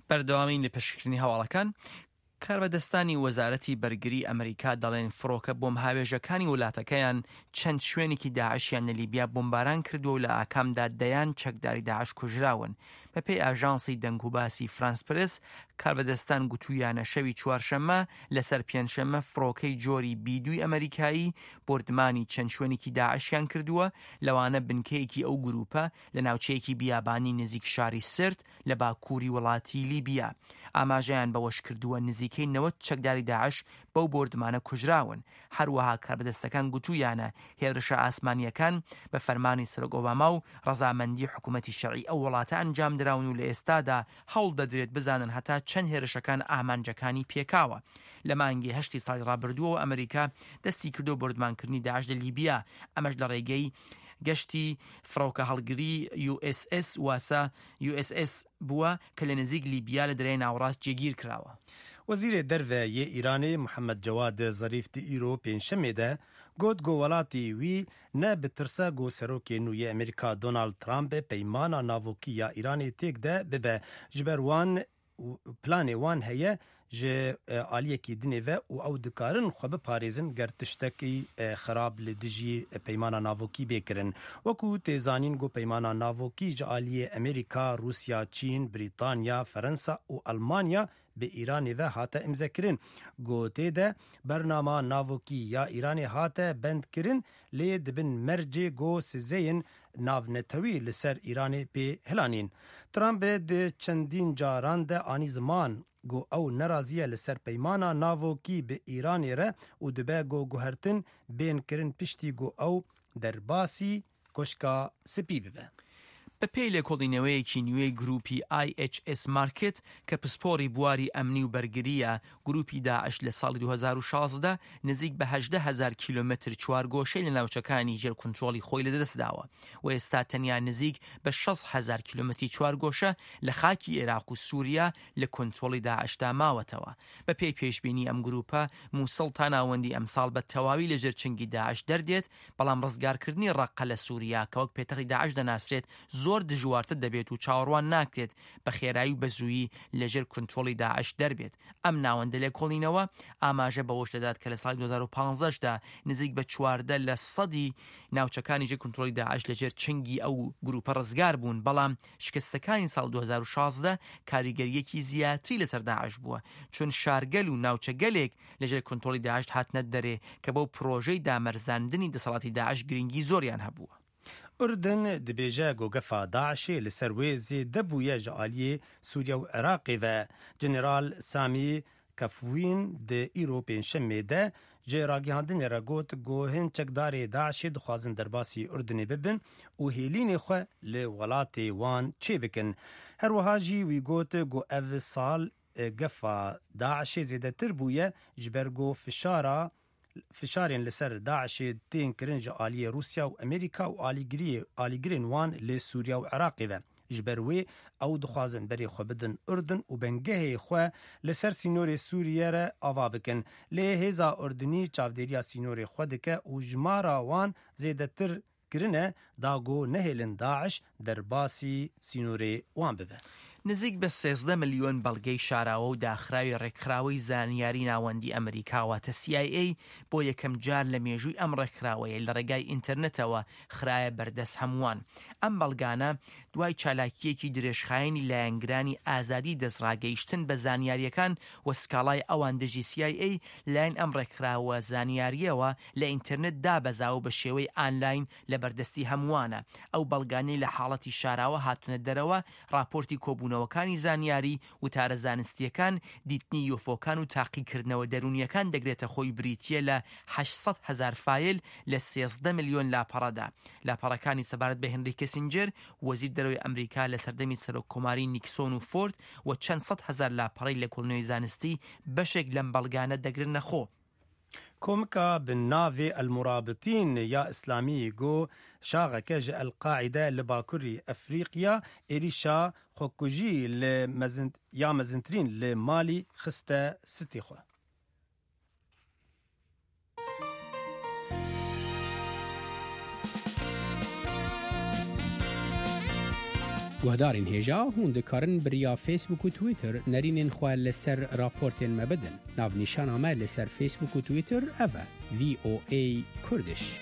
بەردەوامین لە پێشکردنی هەواڵەکان کاربەدەستانی وەزارەتی بەرگری ئەمریکا دەڵێن فڕۆکە بۆم هاوێژەکانی وڵاتەکەیان چەند شوێنێکی داعشیان لە لیبیا بۆمباران کردووە و لە ئاکامدا دەیان چەکداری داعش کوژراون. بەپێی ئاژانسی دەنگ و باسی فرانس پرس کاربەدەستان گوتوویانە شەوی چوارشەممە لەسەر پێنجشەممە فڕۆکەی جۆری بیدووی ئەمریکایی بردمانی چەند شوێنێکی داعشیان کردووە، لەوانە بنکەیەکی ئەو گروپە لە ناوچەیەکی بیابانی نزیک شاری سرت لە باکووری وڵاتی لیبیا. ئاماژەیان بەوەش کردووە نزیکەی 90 چەکداری داعش بەو بردمانە کوژراون. هەروەها کاربەدەستەکان گوتوویانە هێرشە ئاسمانیەکان بە فەرمانی سەرۆک ئۆباما و ڕەزامەندی حکوومەتی شەرعی ئەو وڵاتە ئەنجام دراون و لە ئێستادا هەوڵ دەدرێت بزانن هەتا چەند هێرشەکان ئامانجەکانی پێکاوە. لە مانگی هەشتی ساڵی ڕابردووە ئەمریکا دەستی کردو بردمانکردنی داعش لە لیبیا، ئەمەش لە ڕێگەی گەشتی فڕۆکە هەڵگری USS واسا USS بووە کە لە نزیک لیبیا لە درەی ناوەڕاست جێگیر کراوە. وەزیرê derve yê Îranê Muhammed Cewad Zarîf di îro pênşemê de got got welatê wî ne bi tirsa got serokê nû yê Amerîka Donald Trumpê peymana navokî ya Îranê têk de bibe ji ber wan planê wan heye ji aliyekî dinê ve û ew dikarin xwe biparêzin ger tiştekî xerab li dijî peymana navokî bêkirin. Wekû têzanîn got peymana navokî ji aliyê Amerîka, Rusya, Çîn, Brîtanya, Ferensa û Almanya bi Îranê ve hate imzekirin. Gotê de bernama navokî ya Îranê hate bendkirin lê dibin mercê got sizeyên navnetewî li ser Îranê pê hilanîn. Trumpê di çendîn caran de anî ziman got ew neraziye li ser peymana navokî bi Îranê re û dibe got guhertin bên kirin piştî got ew derbasî koşka spî bibe. بەپێی لێکۆڵینەوەیەکی نوێی گروپی IHS Market کە پسپۆری بواری ئەمنی و بەرگریە، گروپی داعش لە ساڵی 2016 نزیک بە 18,000 کیلۆمەتر چوارگۆشەی لە ناوچەکانی ژێر کۆنتڕۆڵی خۆی لەدەستداوە و ئێستا تەنیا نزیک بە 60,000 کیلۆمەتری چوارگۆشە لە خاکی عێراق و سووریا لە کۆنتڕۆڵی داعشدا ماوەتەوە. بەپێی پێشبینی ئەم گروپە مووسڵ تا ناوەندی ئەمساڵ بە تەواوی لە ژێر چنگی داعش دەردێت، بەڵام ڕزگارکردنی ڕەقە لە سووریا کە وەک پێتەخی داعش دەناسرێت زۆر دژوارتر دەبێت و چاوەڕوان ناکرێت بە خێرایی و بەزوویی لەژێر کۆنتڕۆڵی داعش دەربێت. ئەم ناوەندە لێکۆڵینەوە ئاماژە بەوەش دەدات کە لە ساڵی 2015دا نزیک بە 14 لە سەدی ناوچەکانی ژێر کۆنتڕۆڵی داعش لەژێر چنگی ئەو گروپە ڕزگار بوون، بەڵام شکستەکانی ساڵ 2016 کاریگەریەکی زیاتری لەسەر داعش بووە، چون شارگەل و ناوچەگەلێک لەژێر کۆنتڕۆڵی داعش هاتنە دەرێ کە بەو پرۆژەی دامەرزاندنی دەسەڵاتی داعش گرنگی زۆریان هەبووە. Ürdün dibêje gogefa Daişê li ser wê zêde bûye ji aliyê Sûriya û Iraqê ve. Jeneral Samî Kefwîn di îro pênşemê de ji ragihandinê re got gohên çekdarê Daişê dixwazin derbasî Ürdünê bibin û hêlînê xwe li welatê wan çê bikin. Her wiha jî wî got got ev sal gefa Daişê zêdetir bûye ji ber got fişarên li ser Daişê tên kirin ji aliyê Rusya û Amerîka û alîgirên wan li Sûriya û Iraqê ve. Ji ber wê ew dixwazin berê xwe bidin Ürdün û bengehê xwe li ser sînorê Sûriye re ava bikin. Lê hêza Ürdünî çavdêriya sînorê xwe dike û jmara wan zêdetir kirine da got nehêlin Daeş derbasî sînorê wan bibe. نزیک بە 13 ملیۆن بەڵگەی شاراوە و داخراوی ڕێکخراوەی زانیاری ناوەندی ئەمریکاواتە CIA بۆ یەکەم جار لە مێژووی ئەم ڕێکخراوەیە لە ڕێگای ئینتەرنێتەوە خرایە بەردەست هەمووان. ئەم بەڵگانە دوای چالاکیەکی درێژخایەنی لایەنگرانی ئازادی دەستڕاگەیشتن بە زانیاریەکان و سکاڵای ئەوان دژی CIA لایەن ئەم ڕێکخراوە زانیاریەوە لە ئینتەرنێت دابەزاوە بە شێوەی ئانلاین لە بەردەستی هەمووانە. ئەو بەڵگانەی لە حاڵەتی شاراوە هاتونە دەرەوە راپۆرتی کۆبوونەوەکانی زانیاری وتارە زانستیەکان، دیتنی یۆفۆکان و تاقیکردنەوە دەرونیەکان دەگرێتە خۆی بریتیە لە 800,000 فایل لە 13 ملیۆن لاپەڕەدا. لاپەڕەکانی سەبارەت بە هێنری کەسینجەر وەزیر دەرەوەی ئەمریکا لە سەردەمی سەرۆک کۆماری نیکسۆن و فۆرد و چەند سەد هەزار لاپەڕەی لە کۆڵنەوەی زانستی بەشێک لەم بەڵگانە دەگرنە خۆ. کۆمکە بالناوێ المرابطین یا ئیسلامی گۆ شاغەکە ji القاعده li bakurî Efrîqiya êrîşa xwekujî ya mezintirîn li Malî xiste stê xwe. گهدارین هیجا هون دکارن بریا فیسبوک و تویتر نرینین خواه لسر راپورتین مبدن. ناو نشان آمه لسر فیسبوک و تویتر اوه VOA کردش.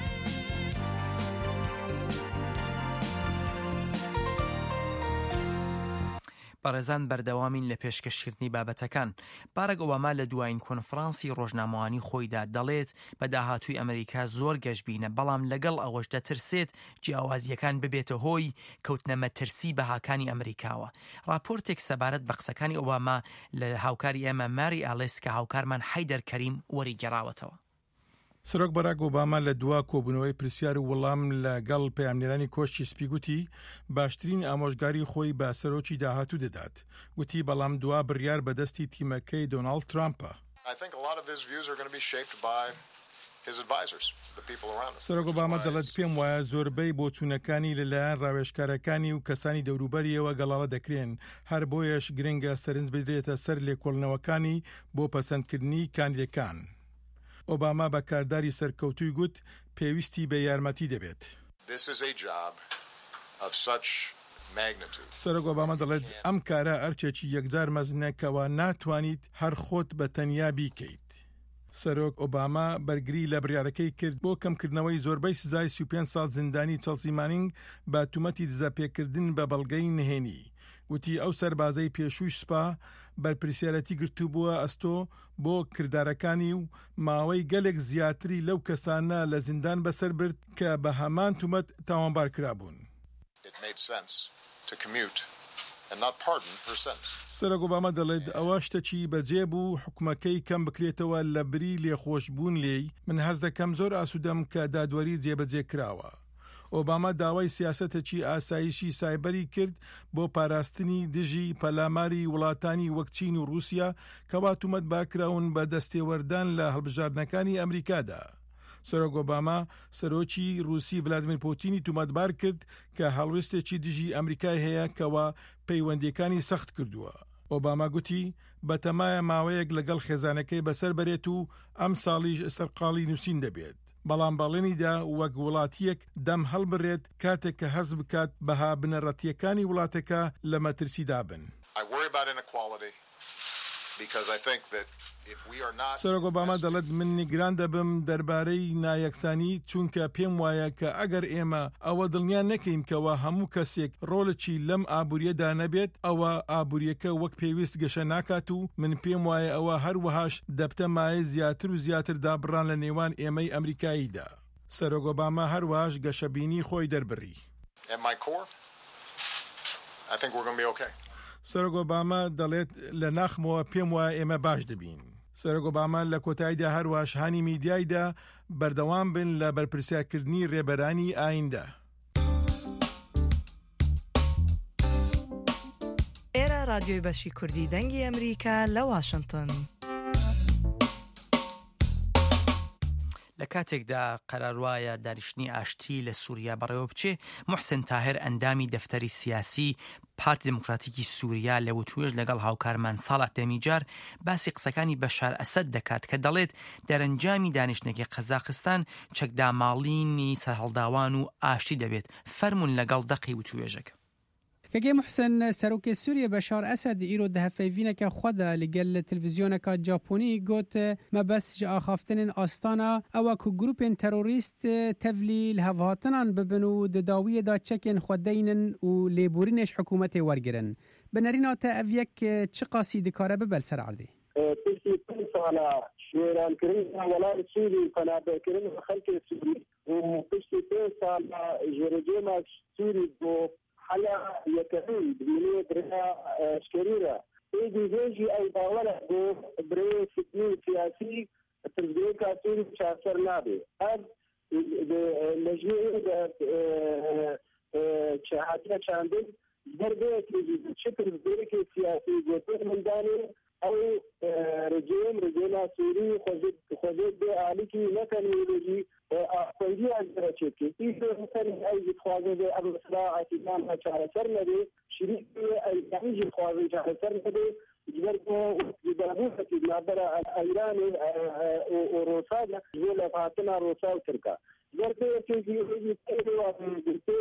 بەڕێزان بەردەوامین لە پێشکەشکردنی بابەتەکان. باراک ئۆباما لە دوایین کۆنفرانسی ڕۆژنامەوانی خۆیدا دەڵێت بە داهاتووی ئەمریکا زۆر گەشتبینە، بەڵام لەگەڵ ئەوەش دەترسێت جیاوازیەکان ببێتە هۆی کەوتنە مەترسی بەهاکانی ئەمریکاوە. راپۆرتێک سەبارەت بە قسەکانی ئۆباما لە هاوکاری ئێمە ماری ئالیس کە هاوکارمان حەیدەر کەریم وەریگەڕاوەتەوە. سەرۆک باراک ئۆباما لە دوا کۆبوونەوەی پرسیار و وەڵام لەگەڵ پەیامنێرانی کۆشتی سپی گوتی باشترین ئامۆژگاری خۆی بە سەرۆکی داهاتوو دەدات. گوتی بەڵام دوا بڕیار بەدەستی تیمەکەی دۆناڵد ترامپە. سەرۆک ئۆباما دەڵێت پێم وایە زۆربەی بۆچوونەکانی لەلایەن ڕاوێژکارەکانی و کەسانی دەوروبەریەوە گەڵاڵە دەکرێن، هەر بۆیەش گرنگە سەرنج بدرێتە سەر لێکۆڵنەوەکانی بۆ پەسەندکردنی کاندیدەکان. ئۆباما بە کارداری سەرکەوتووی گوت پێویستی بە یارمەتی دەبێت. سەرۆک ئۆباما دەڵێت ئەم کارە ئەرچێکی یەکجار مەزنەکەوە ناتوانیت هەر خۆت بە تەنیا بیکەیت. سەرۆک ئۆباما بەرگری لە بڕیارەکەی کرد بۆ کەمکردنەوەی زۆربەی سزای 35 ساڵ زیندانی چەلسی مانینگ بە تومەتی دزەپێکردن بە بەڵگەی نهێنی. وتی ئەو سەربازەی پێشووی سوپا بەرپرسیارەتی گرتو بووە ئەستۆ بۆ کردارەکانی و ماوەی گەلێک زیاتری لەو کەسانە لە زیندان بەسەر برد کە بە هەمان تومەت تاوانبار کرابوون. سەرۆک ئۆباما دەڵێت ئەوە شتێکی بەجێ بوو حکومەکەی کەم بکرێتەوە لە بری لێخۆشبوون لێی. من هەز دەکەم زۆر ئاسوودەم کە دادوەری جێبەجێ کراوە. ئۆباما داوای سیاسەتێکی ئاسایشی سایبەری کرد بۆ پاراستنی دژی پەلاماری وڵاتانی وەک چین و رووسیا کەوا تومەت باکراون بە دەستێوەردان لە هەڵبژاردنەکانی ئەمریکادا. سەرۆک ئۆباما سەرۆکی رووسی ڤلادیمیر پوتینی تومەتبار کرد کە هەڵوێستێکی دژی ئەمریکای هەیە کەوا پەیوەندیەکانی سەخت کردووە. ئۆباما گوتی بەتەمایە ماوەیەک لەگەڵ خێزانەکەی بەسەر بەرێت و ئەم ساڵیش سەرقاڵی نووسین دەبێت. بەڵام باڵێنیدا وەک وڵاتیەک دەم هەڵبڕێت کاتێک کە هەز بکات بەها بنەڕەتیەکانی وڵاتەکە لە مەترسیدا بن. سەرۆک ئۆباما دەڵێت من نیگران دەبم دەربارەی نایەکسانی چونکە پێم وایە کە ئەگەر ئێمە ئەوە دڵنیا نەکەین کەوە هەموو کەسێک ڕۆڵێکی لەم ئابووریەدا نەبێت ئەوە ئابووریەکە وەک پێویست گەشە ناکات و من پێم وایە ئەوە هەروەهاش دەبتە مایە زیاتر و زیاتر دابڕان لە نێوان ئێمەی ئەمریکاییدا. سەرۆک ئۆباما هەروەهاش گەشەبینی خۆی دەربڕی. سەرۆک ئۆباما دەڵێت لە ناخمەوە پێم وایە ئێمە باش دەبین. سەرۆک ئۆباما لە کۆتاییدا هەروەش هانی میدیایدا بەردەوام بن لە بەرپرسیارکردنی ڕێبەرانی ئایندا. ئێرە رادیۆی بەشی کوردی دەنگی ئەمریکا لە واشنگتن. لە کاتێکدا قەرارواایە دانیشتنی ئاشتی لە سووریا بەڕێوە بچێ، محسن تاهر ئەندامی دەفتەری سیاسی پارتی دموکراتیکی سووریا لە وتوێژ لەگەڵ هاوکارمان ساڵح دەمیجار باسی قسەکانی بەشار ئەسەد دەکات کە دەڵێت دەرەنجامی دانیشتنێکی قەزاقستان چەکداماڵینی سەرهەڵداوان و ئاشتی دەبێت. فەرمون لەگەڵ دەقی وتوێژەکە. کەگەی محسن سەرۆکی سووریا بەشار ئەسەد ئیرۆ دەهەفەیڤینەکە خۆدا لەگەل تەلڤیزیۆنەکە جاپۆنی گوت مەبەست ji ئاخافتنên ئاستانە ئەوە ku گروپên terorîst tevlî li hevhatinan bibin û di dawiyê da çekên xwe deynin û lêborînê ji hikûmetê wergirin. Bi nerîna te ev yek çi qasî dikare bibe li ser erdê? شێرانکردن وەڵامی سووری و پەنابەرکردن بە خەڵکی سووری و پشتی 5 ساڵ ژێرەجێما سووری بۆ حەلا یەکەمین بینێ برا شکریرە ئێدی هێژی ئەو باوەرە بۆ برێ فتنی سیاسی پرزگرێکا سووری چاسەر نابێ هەر لەژێ هاتیە چاندن دەربێتی چ پرزگرێکی سیاسی گۆتر مندانێ ئەو رجێما سووری خۆزێت بێ ئالیکی نەتەنێلۆژی ئاخوەندی ئەزرەچێتی ئیسەر ئەوزی خوازێ بێ ئەمەسرا ئاتیدان چارەسەر نەبێ شریکی ئەیجی خوازی چارەسەر نەبێ جبر بۆ دابووەتی نابەرە ئەیران و ڕۆسادا بۆ لە هاتنە ڕۆسا و ترکا گەردەیەکێکی گرتێ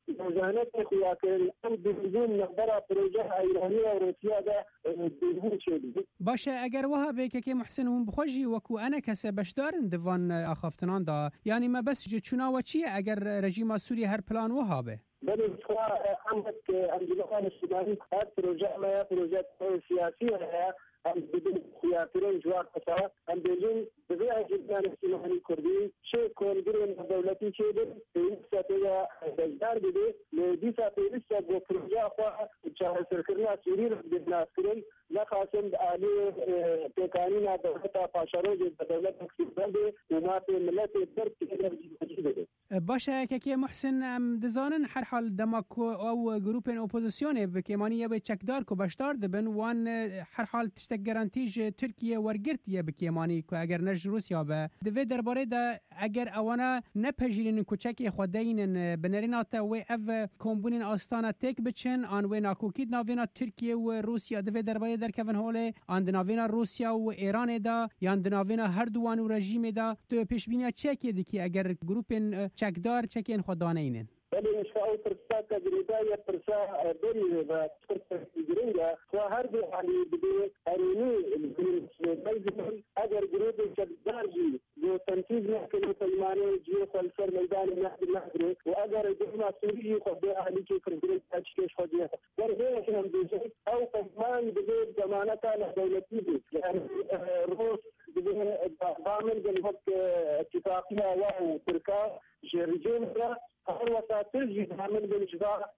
وزانت خياكين أو دبلون نقدر بروجه إيرانية وروسيا ده دبلون شيء. باشه اگر وها به که محسن هم بخوجی وکو انا کسه بشدارن دوان آخافتنان دا یعنی ما بس چونا و چیه اگر رژیم سوریه هر پلان وها به بل إخوة عندك الجماعة السودانية هذا بروجه ما بروجه سياسية هم بدون خياطين جوار قطار هم بدون بضيعة جدا الاجتماعي الكردي شيء كونجرين دولتي شيء لسه تيجا بجدار بدي لديسا لسه بروجه أخوة شهر سركرنا سوري بدنا سكرين لا خاصم آلي تكانينا دولتا فاشروج دولت مكسيكان وما في ملت الدرب كده باشه که محسن دزانن هر حال دماکو او گروپن اپوزیسیون بکیمانی به چکدار کو بشدار دبن وان هر حال تشت گارانتیج ترکیه ورگرتیه بکیمانی کو اگر نج روسیا به دوی درباره ده اگر اوانا نپجیرین کوچکی خودین بنرینات و اف کومبونین آستانه تک بچن آن و ناکوکید ناوینا ترکیه و روسیا دوی درباره در کون هوله آن ناوینا روسیا و ایران دا یا ناوینا هر دوان و رژیم دا تو پیش بینی چکی دی که اگر گروپن چکدار چکین خودانه اینن ولی انشاء فرصة تجربية فرصة بري فرصة جريئة وهر يعني بدي أريني الميزان أجر جروب الجدارجي جو تنفيذ محكمة الماني جو فلسفة ميدان نحن وأجر جماعة سورية خدي أهلي كي فرقريت أشكيش خديها ورهي هم بيجي أو كمان بدي ضمانتها لدولتي يعني روس بدي ضامن بالوقت اتفاقية واو تركا جريجين هر وقت تجي عمل بالإجراء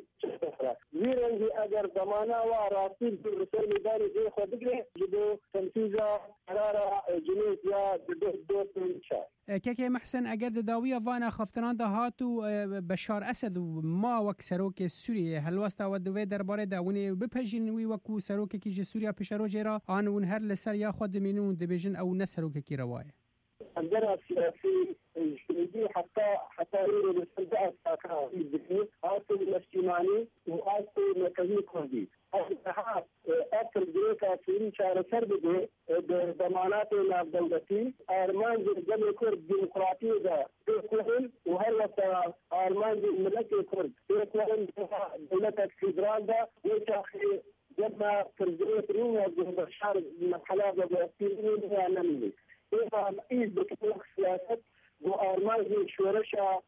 زيرا أجر ضمانة وراسيل بالرسالة ميدان زي خدقة جدو تنفيذها قرار جنوب يا دو إنشاء که محسن اگر داویه وانا خفتنان ده هاتو بشار اسد و ما وک سروک سوریه هلوستا و دوی درباره داونه بپجین وی وکو سروک کی سوریا پشرو جرا آن ون هر لسر یا خود مینون دبیجن او نه سروک کی روایه عندنا سياسي اجتماعي حتى يريد الاستمتاع بالدين هاتو الاجتماعي وهاتو مركزي كردي هذا أكثر جريكا في شهر سربدي ضماناتنا الدولتي أرمان جمع كرد ديمقراطية ده يكون وهلا أرمان الملك الكرد يكون دولة الفيدرال ده ويشاخي جمع كردية روما بشار مرحلة بالأسفلين يعني إذا إيد بكل سياسات وأرمان شورشة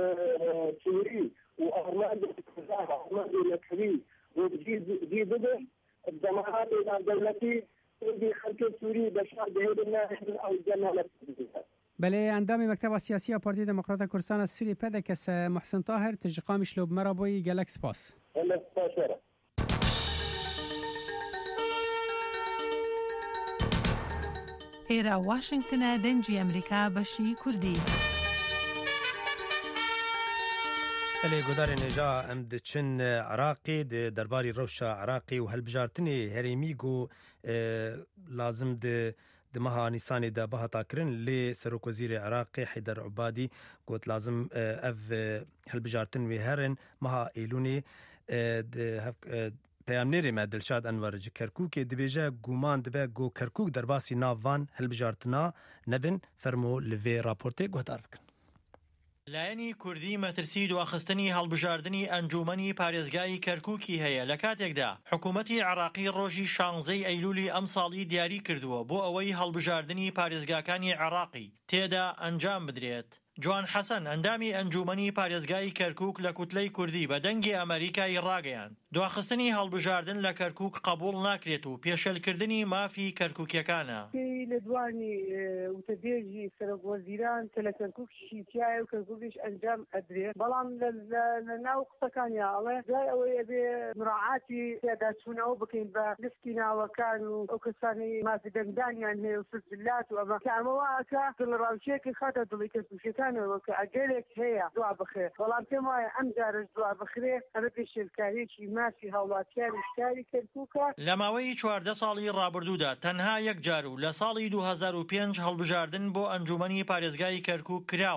سوري وأرمان أرمان الكبير ودي بدل الضمانات الدولتي في خلق سوري بشار بهذا الناحية أو الجنة بله اندام مکتب سیاسی پارتی دموکرات کردستان سوریه پیدا کس محسن طاهر تجقامش لوب مرابوی گلکس پاس ئێرە واشنگتنە دەنجی ئەمریکا بەشی کوردی. ئەلێ گۆدارێ نێژا ئەم دچن عراقی دەرباری ڕەوشە عراقی و هەلبژارتنێ هەرێمیگ و لازم دمها نیسانی دا بەهاتاکردن لێ سەرۆکوەزیرێ عراقی حیدەر عوبادی گوت لازم ئەv هەلبژارتن وێ هەرن مەها ئێلونێ پەیامنێرێ me Dilşad Enver ji Kerkûkê dibêje guman dibe got Kerkûk derbasî nav van hilbijartina nebin fermo li vê raportê guhdar bikin. لایەنی کوردی مەترسی دواخستنی هەڵبژاردننی ئەنجومەنی پارێزگای کەرکووکی هەیە لە کاتێکدا حکوومەتی عراقی ڕۆژی 16 ئەیلولی ئەم ساڵی دیاری کردووە بۆ ئەوەی هەڵبژاردننی پارێزگاکانی عراقی تێدا ئەنجام بدرێت. جوان حەسەن ئەندامی ئەنجومەنی پارێزگای کەرکووک لە کوتلەی کوردی بە دەنگی ئەمریکای ڕاگەیاند دواخستنی هەڵبژاردن لە کەرکووک قبول ناکرێت و پێشەلکردنی مافی کەرکووکیەکانە. لە دوانی وتەدێژی سەرۆکوەزیران کە لە کەرکووکیشی تایە و کەرکووکیش ئەنجام ئەدرێت بەڵام لە ناو قسەکانیا ئەڵێ جای ئەوەی ئەبێ مراعاتی تێداچوونەوە بکەین بە لستی ناوەکان و ئەو کەسانی مافی دەنگدانیان هەیە و سجلات و ئەمە کە ئەمەوەکە دڵڕاوچەیەکی خاتە دڵی کەرکووکیەکانەوە کە ئەگەرێک هەیە دوا بخێ بەڵام پێم وایە ئەم جارش دوا بخرێ ئەمە پێشێلکاریەکی مافی هاوڵاتیانی شاری کەرکووکە لە ماوەی 14 ساڵی ڕابردوودا تەنها یەک جار و لە ساڵی 2005 هەڵبژاردن بۆ ئەنجومەنی پارێزگای کەرکووک کراوە.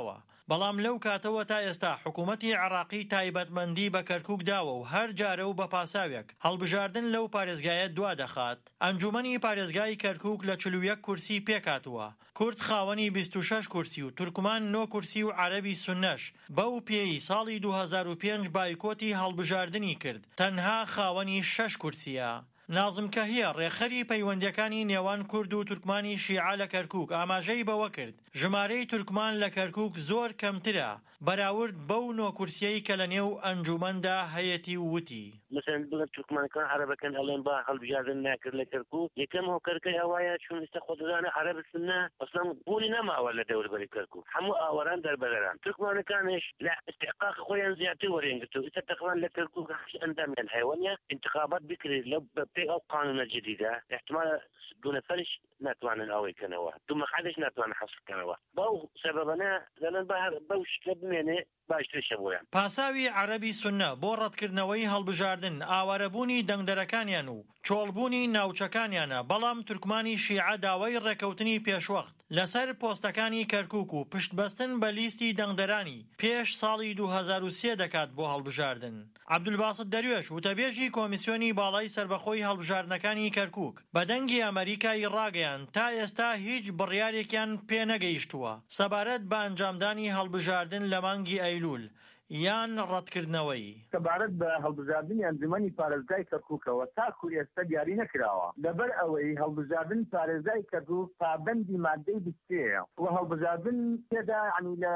بەڵام لەو کاتەوە تا ئێستا حکوومەتی عێراقی تایبەتمەندی بە کەرکووک داوە و هەر جارە و بە پاساوێک هەڵبژاردن لەو پارێزگایە دوا دەخات. ئەنجومەنی پارێزگای کەرکووک لە 41 کورسی پێکاتوە، کورد خاوەنی 26 کورسی و تورکمان 9 کورسی و عەرەبی سونەش. بەو پێی ساڵی 2005 بایکۆتی هەڵبژاردنی کرد، تەنها خاوەنی 6 کورسیە. نازم کەهیە ڕێخەری پەیوەندیەکانی نێوان کورد و تورکمانی شیعە لە کەرکووک ئاماژەی بەوە کرد ژمارەی تورکمان لە کەرکووک زۆر کەمترە بەراورد بەو 9 کورسیەی کە لە نێو ئەنجومەندا هەیەتی وتی. مثلا بڵێ تورکمانەکان عەرەبەکان ئەڵێن با هەڵبژاردن ناکرد لە کەرکووک، یەکەم هۆکەرەکەی ئەوایە چون ئێستا خۆدەزانە عەرەب سنە ئەسڵان بوونی نەماوە لە دەوروبەری کەرکووک، هەموو ئاوەران دەربەدەران. تورکمانەکانش لە استحقاق خۆیان زیاتر وەرێنگرتووە، ئێستا تقریبا لە کەرکووک ئەندامیان هەیەوە انتخابات بکرێت لە بەپێی ئەو قانونە جدیدە، احتمال دو نەفەرش ناتوانن ئەوەی کەنەوە، دوو مەقعدش ناتوانن حەسب بکەنەوە. بەو سەبەبانە دەڵێن بەو شکل بمێنێ باشترشە بۆیان. پاساوی عەرەبی سونە بۆ ڕەتکردنەوەی هەڵبژاردن ئاوارەبوونی دەنگدەرەکانیان و چۆڵبوونی ناوچەکانیانە، بەڵام تورکمانی شیعە داوای ڕێکەوتنی پێشوەخت لەسەر پۆستەکانی کەرکووک و پشتبەستن بە لیستی دەنگدەرانی پێش ساڵی 2003 دەکات بۆ هەڵبژاردن. عەبدولباست دەروێش وتەبێژی کۆمیسیۆنی باڵای سەربەخۆی هەڵبژاردنەکانی کەرکووک بە دەنگی ئەمریکای ڕاگەیان تا ئێستا هیچ بڕیارێکیان پێ نەگەیشتووە سەبارەت بە ئەنجامدانی هەڵبژاردن لە مانگی ئەیلول یان ڕەتکردنەوەی. سەبارەت بە هەڵبژاردننی ئەنجومەنی پارێزگای کەرکووکەوە تاکو ئێستا دیاری نەکراوە، لەبەر ئەوەی هەڵبژاردن پارێزگای کەرکووک پابەندی مادەی 23 و هەڵبژاردن تێدا عنی لە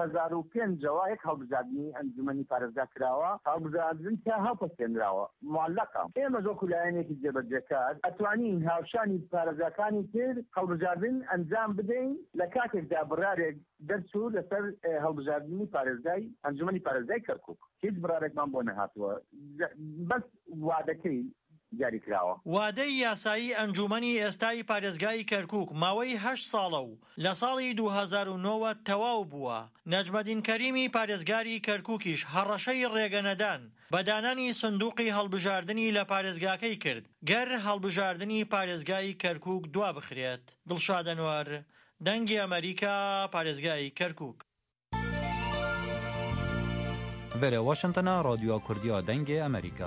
2005ەوە یەک هەڵبژاردننی ئەنجومەنی پارێزگا کراوە، هەڵبژاردن تا هەڵپەسێنراوە معلقە. ئێمە زۆر لایەنێکی جێبەجێکار ئەتوانین هاوشانی پارێزگاکانی تر هەڵبژاردن ئەنجام بدەین لە کاتێکدا بڕارێک دەرچوو لەسەر هەڵبژاردننی پارێزگای ئەنجومەنی پارێزگای کەرکووک. هیچ بڕارێکمان بۆ نەهاتووە، بەس وادەکەی جاری کراوە. وادەی یاسایی ئەنجومەنی ئێستای پارێزگای کەرکووک ماوەی 8 ساڵە و لە ساڵی 2009 تەواو بووە. نەجمەدین کەریمی پارێزگاری کەرکووکیش هەڕەشەی ڕێگەنەدان بەدانانی سندوقی هەڵبژاردننی لە پارێزگاکەی کرد گەر هەڵبژاردننی پارێزگای کەرکووک دوا بخرێت. دڵشاد ئەنوار، دەنگی ئەمریکا، پارێزگای کەرکووک. Vere Washington'a Radyo Kurdiya Dengê Amerîka.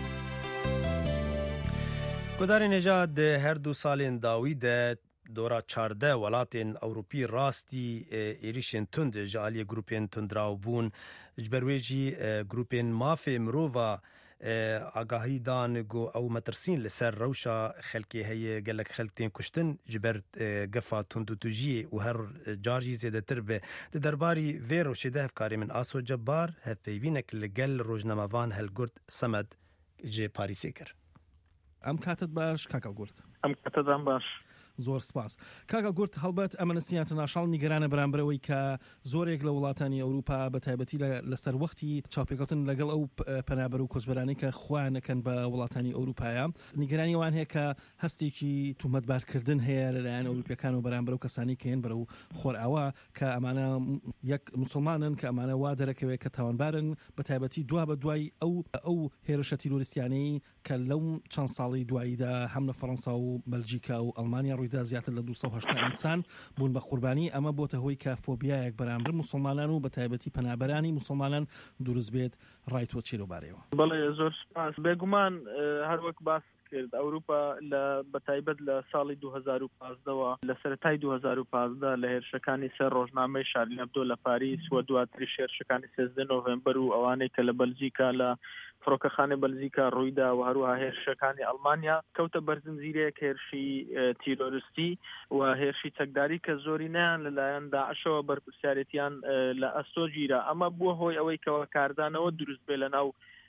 Gudarê Nejad her du salên dawî de dora 14 welatên Ewropî rastî êrişên tund ji aliyê grûpên tundrawbûn ji ber wê jî grûpên mafê mirova agahî dan got ew metirsîn li ser rewşa xelkê heye gelek xelk tên kuştin ji ber gefa tundutujiyê û her car jî zêdetir be. Di derbarî vê rewşê de hevkarê min Aso Cebbar hevpeyvînek li gel rojnamevan Helgurt Semed ji Parîsê kir. Em katet baş Kaka Gurt. Em katedan baş. زۆر سپاس. کاکە گورت هەڵبەت ئەمەنستی ئینتەرناشناڵ نیگەرانە بەرامبەرەوەی کە زۆرێک لە وڵاتانی ئەوروپا بە تایبەتی لەسەر وەختی چاوپێکەوتن لەگەڵ ئەو پەنابەر و کۆچبەرانەی کە خوانەکەن بە وڵاتانی ئەوروپایە، نیگەرانی وان هەیە کە هەستێکی تومەتبارکردن هەیە لەلایەن ئەوروپیەکان و بەرامبەر و کەسانی کە هێن بەرەو خۆرئاوا کە ئەمانە یەک موسڵمانن کە ئەمانە وا دەرەکەوێت کە تاوانبارن بە تایبەتی دوا بە دوای ئەو هێرشە تیرۆریستیانەی کە لەو چەند ساڵی دواییدا هەم لە فەڕەنسا و بەلژیکا و ئەڵمانیا ڕوویدا زیاتر لە 280 ئینسان بوون بە قوربانی. ئەمە بۆتە هۆی کە فۆبیایەک بەرامبەر موسڵمانان و بە تایبەتی پەنابەرانی موسڵمانان دروست بێت. ڕایتوە چیرۆبارەوە. بەڵێ زۆر سپاس. بێگومان هەروەک باس کرد ئەوروپا بە تایبەت لە ساڵی 2015ەوە لە سەرەتای 2015 لە هێرشەکانی سەر ڕۆژنامەی شارلی هەبدۆ لە پاریس و دواتری هێرشەکانی 13 نۆڤێمبەر و ئەوانەی کە لە بەلژیکا لە فڕۆکەخانەی بەلژیکا ڕوویدا و هەروەها هێرشەکانی ئەڵمانیا کەوتە بەرزنجیرەیەک هێرشی تیرۆریستی و هێرشی چەکداری کە زۆری نیان لەلایەن داعشەوە بەرپرسیارەتیان لە ئەستۆ گیرا. ئەمە بووە هۆی ئەوەی کەوە کاردانەوە دروست بێ لەناو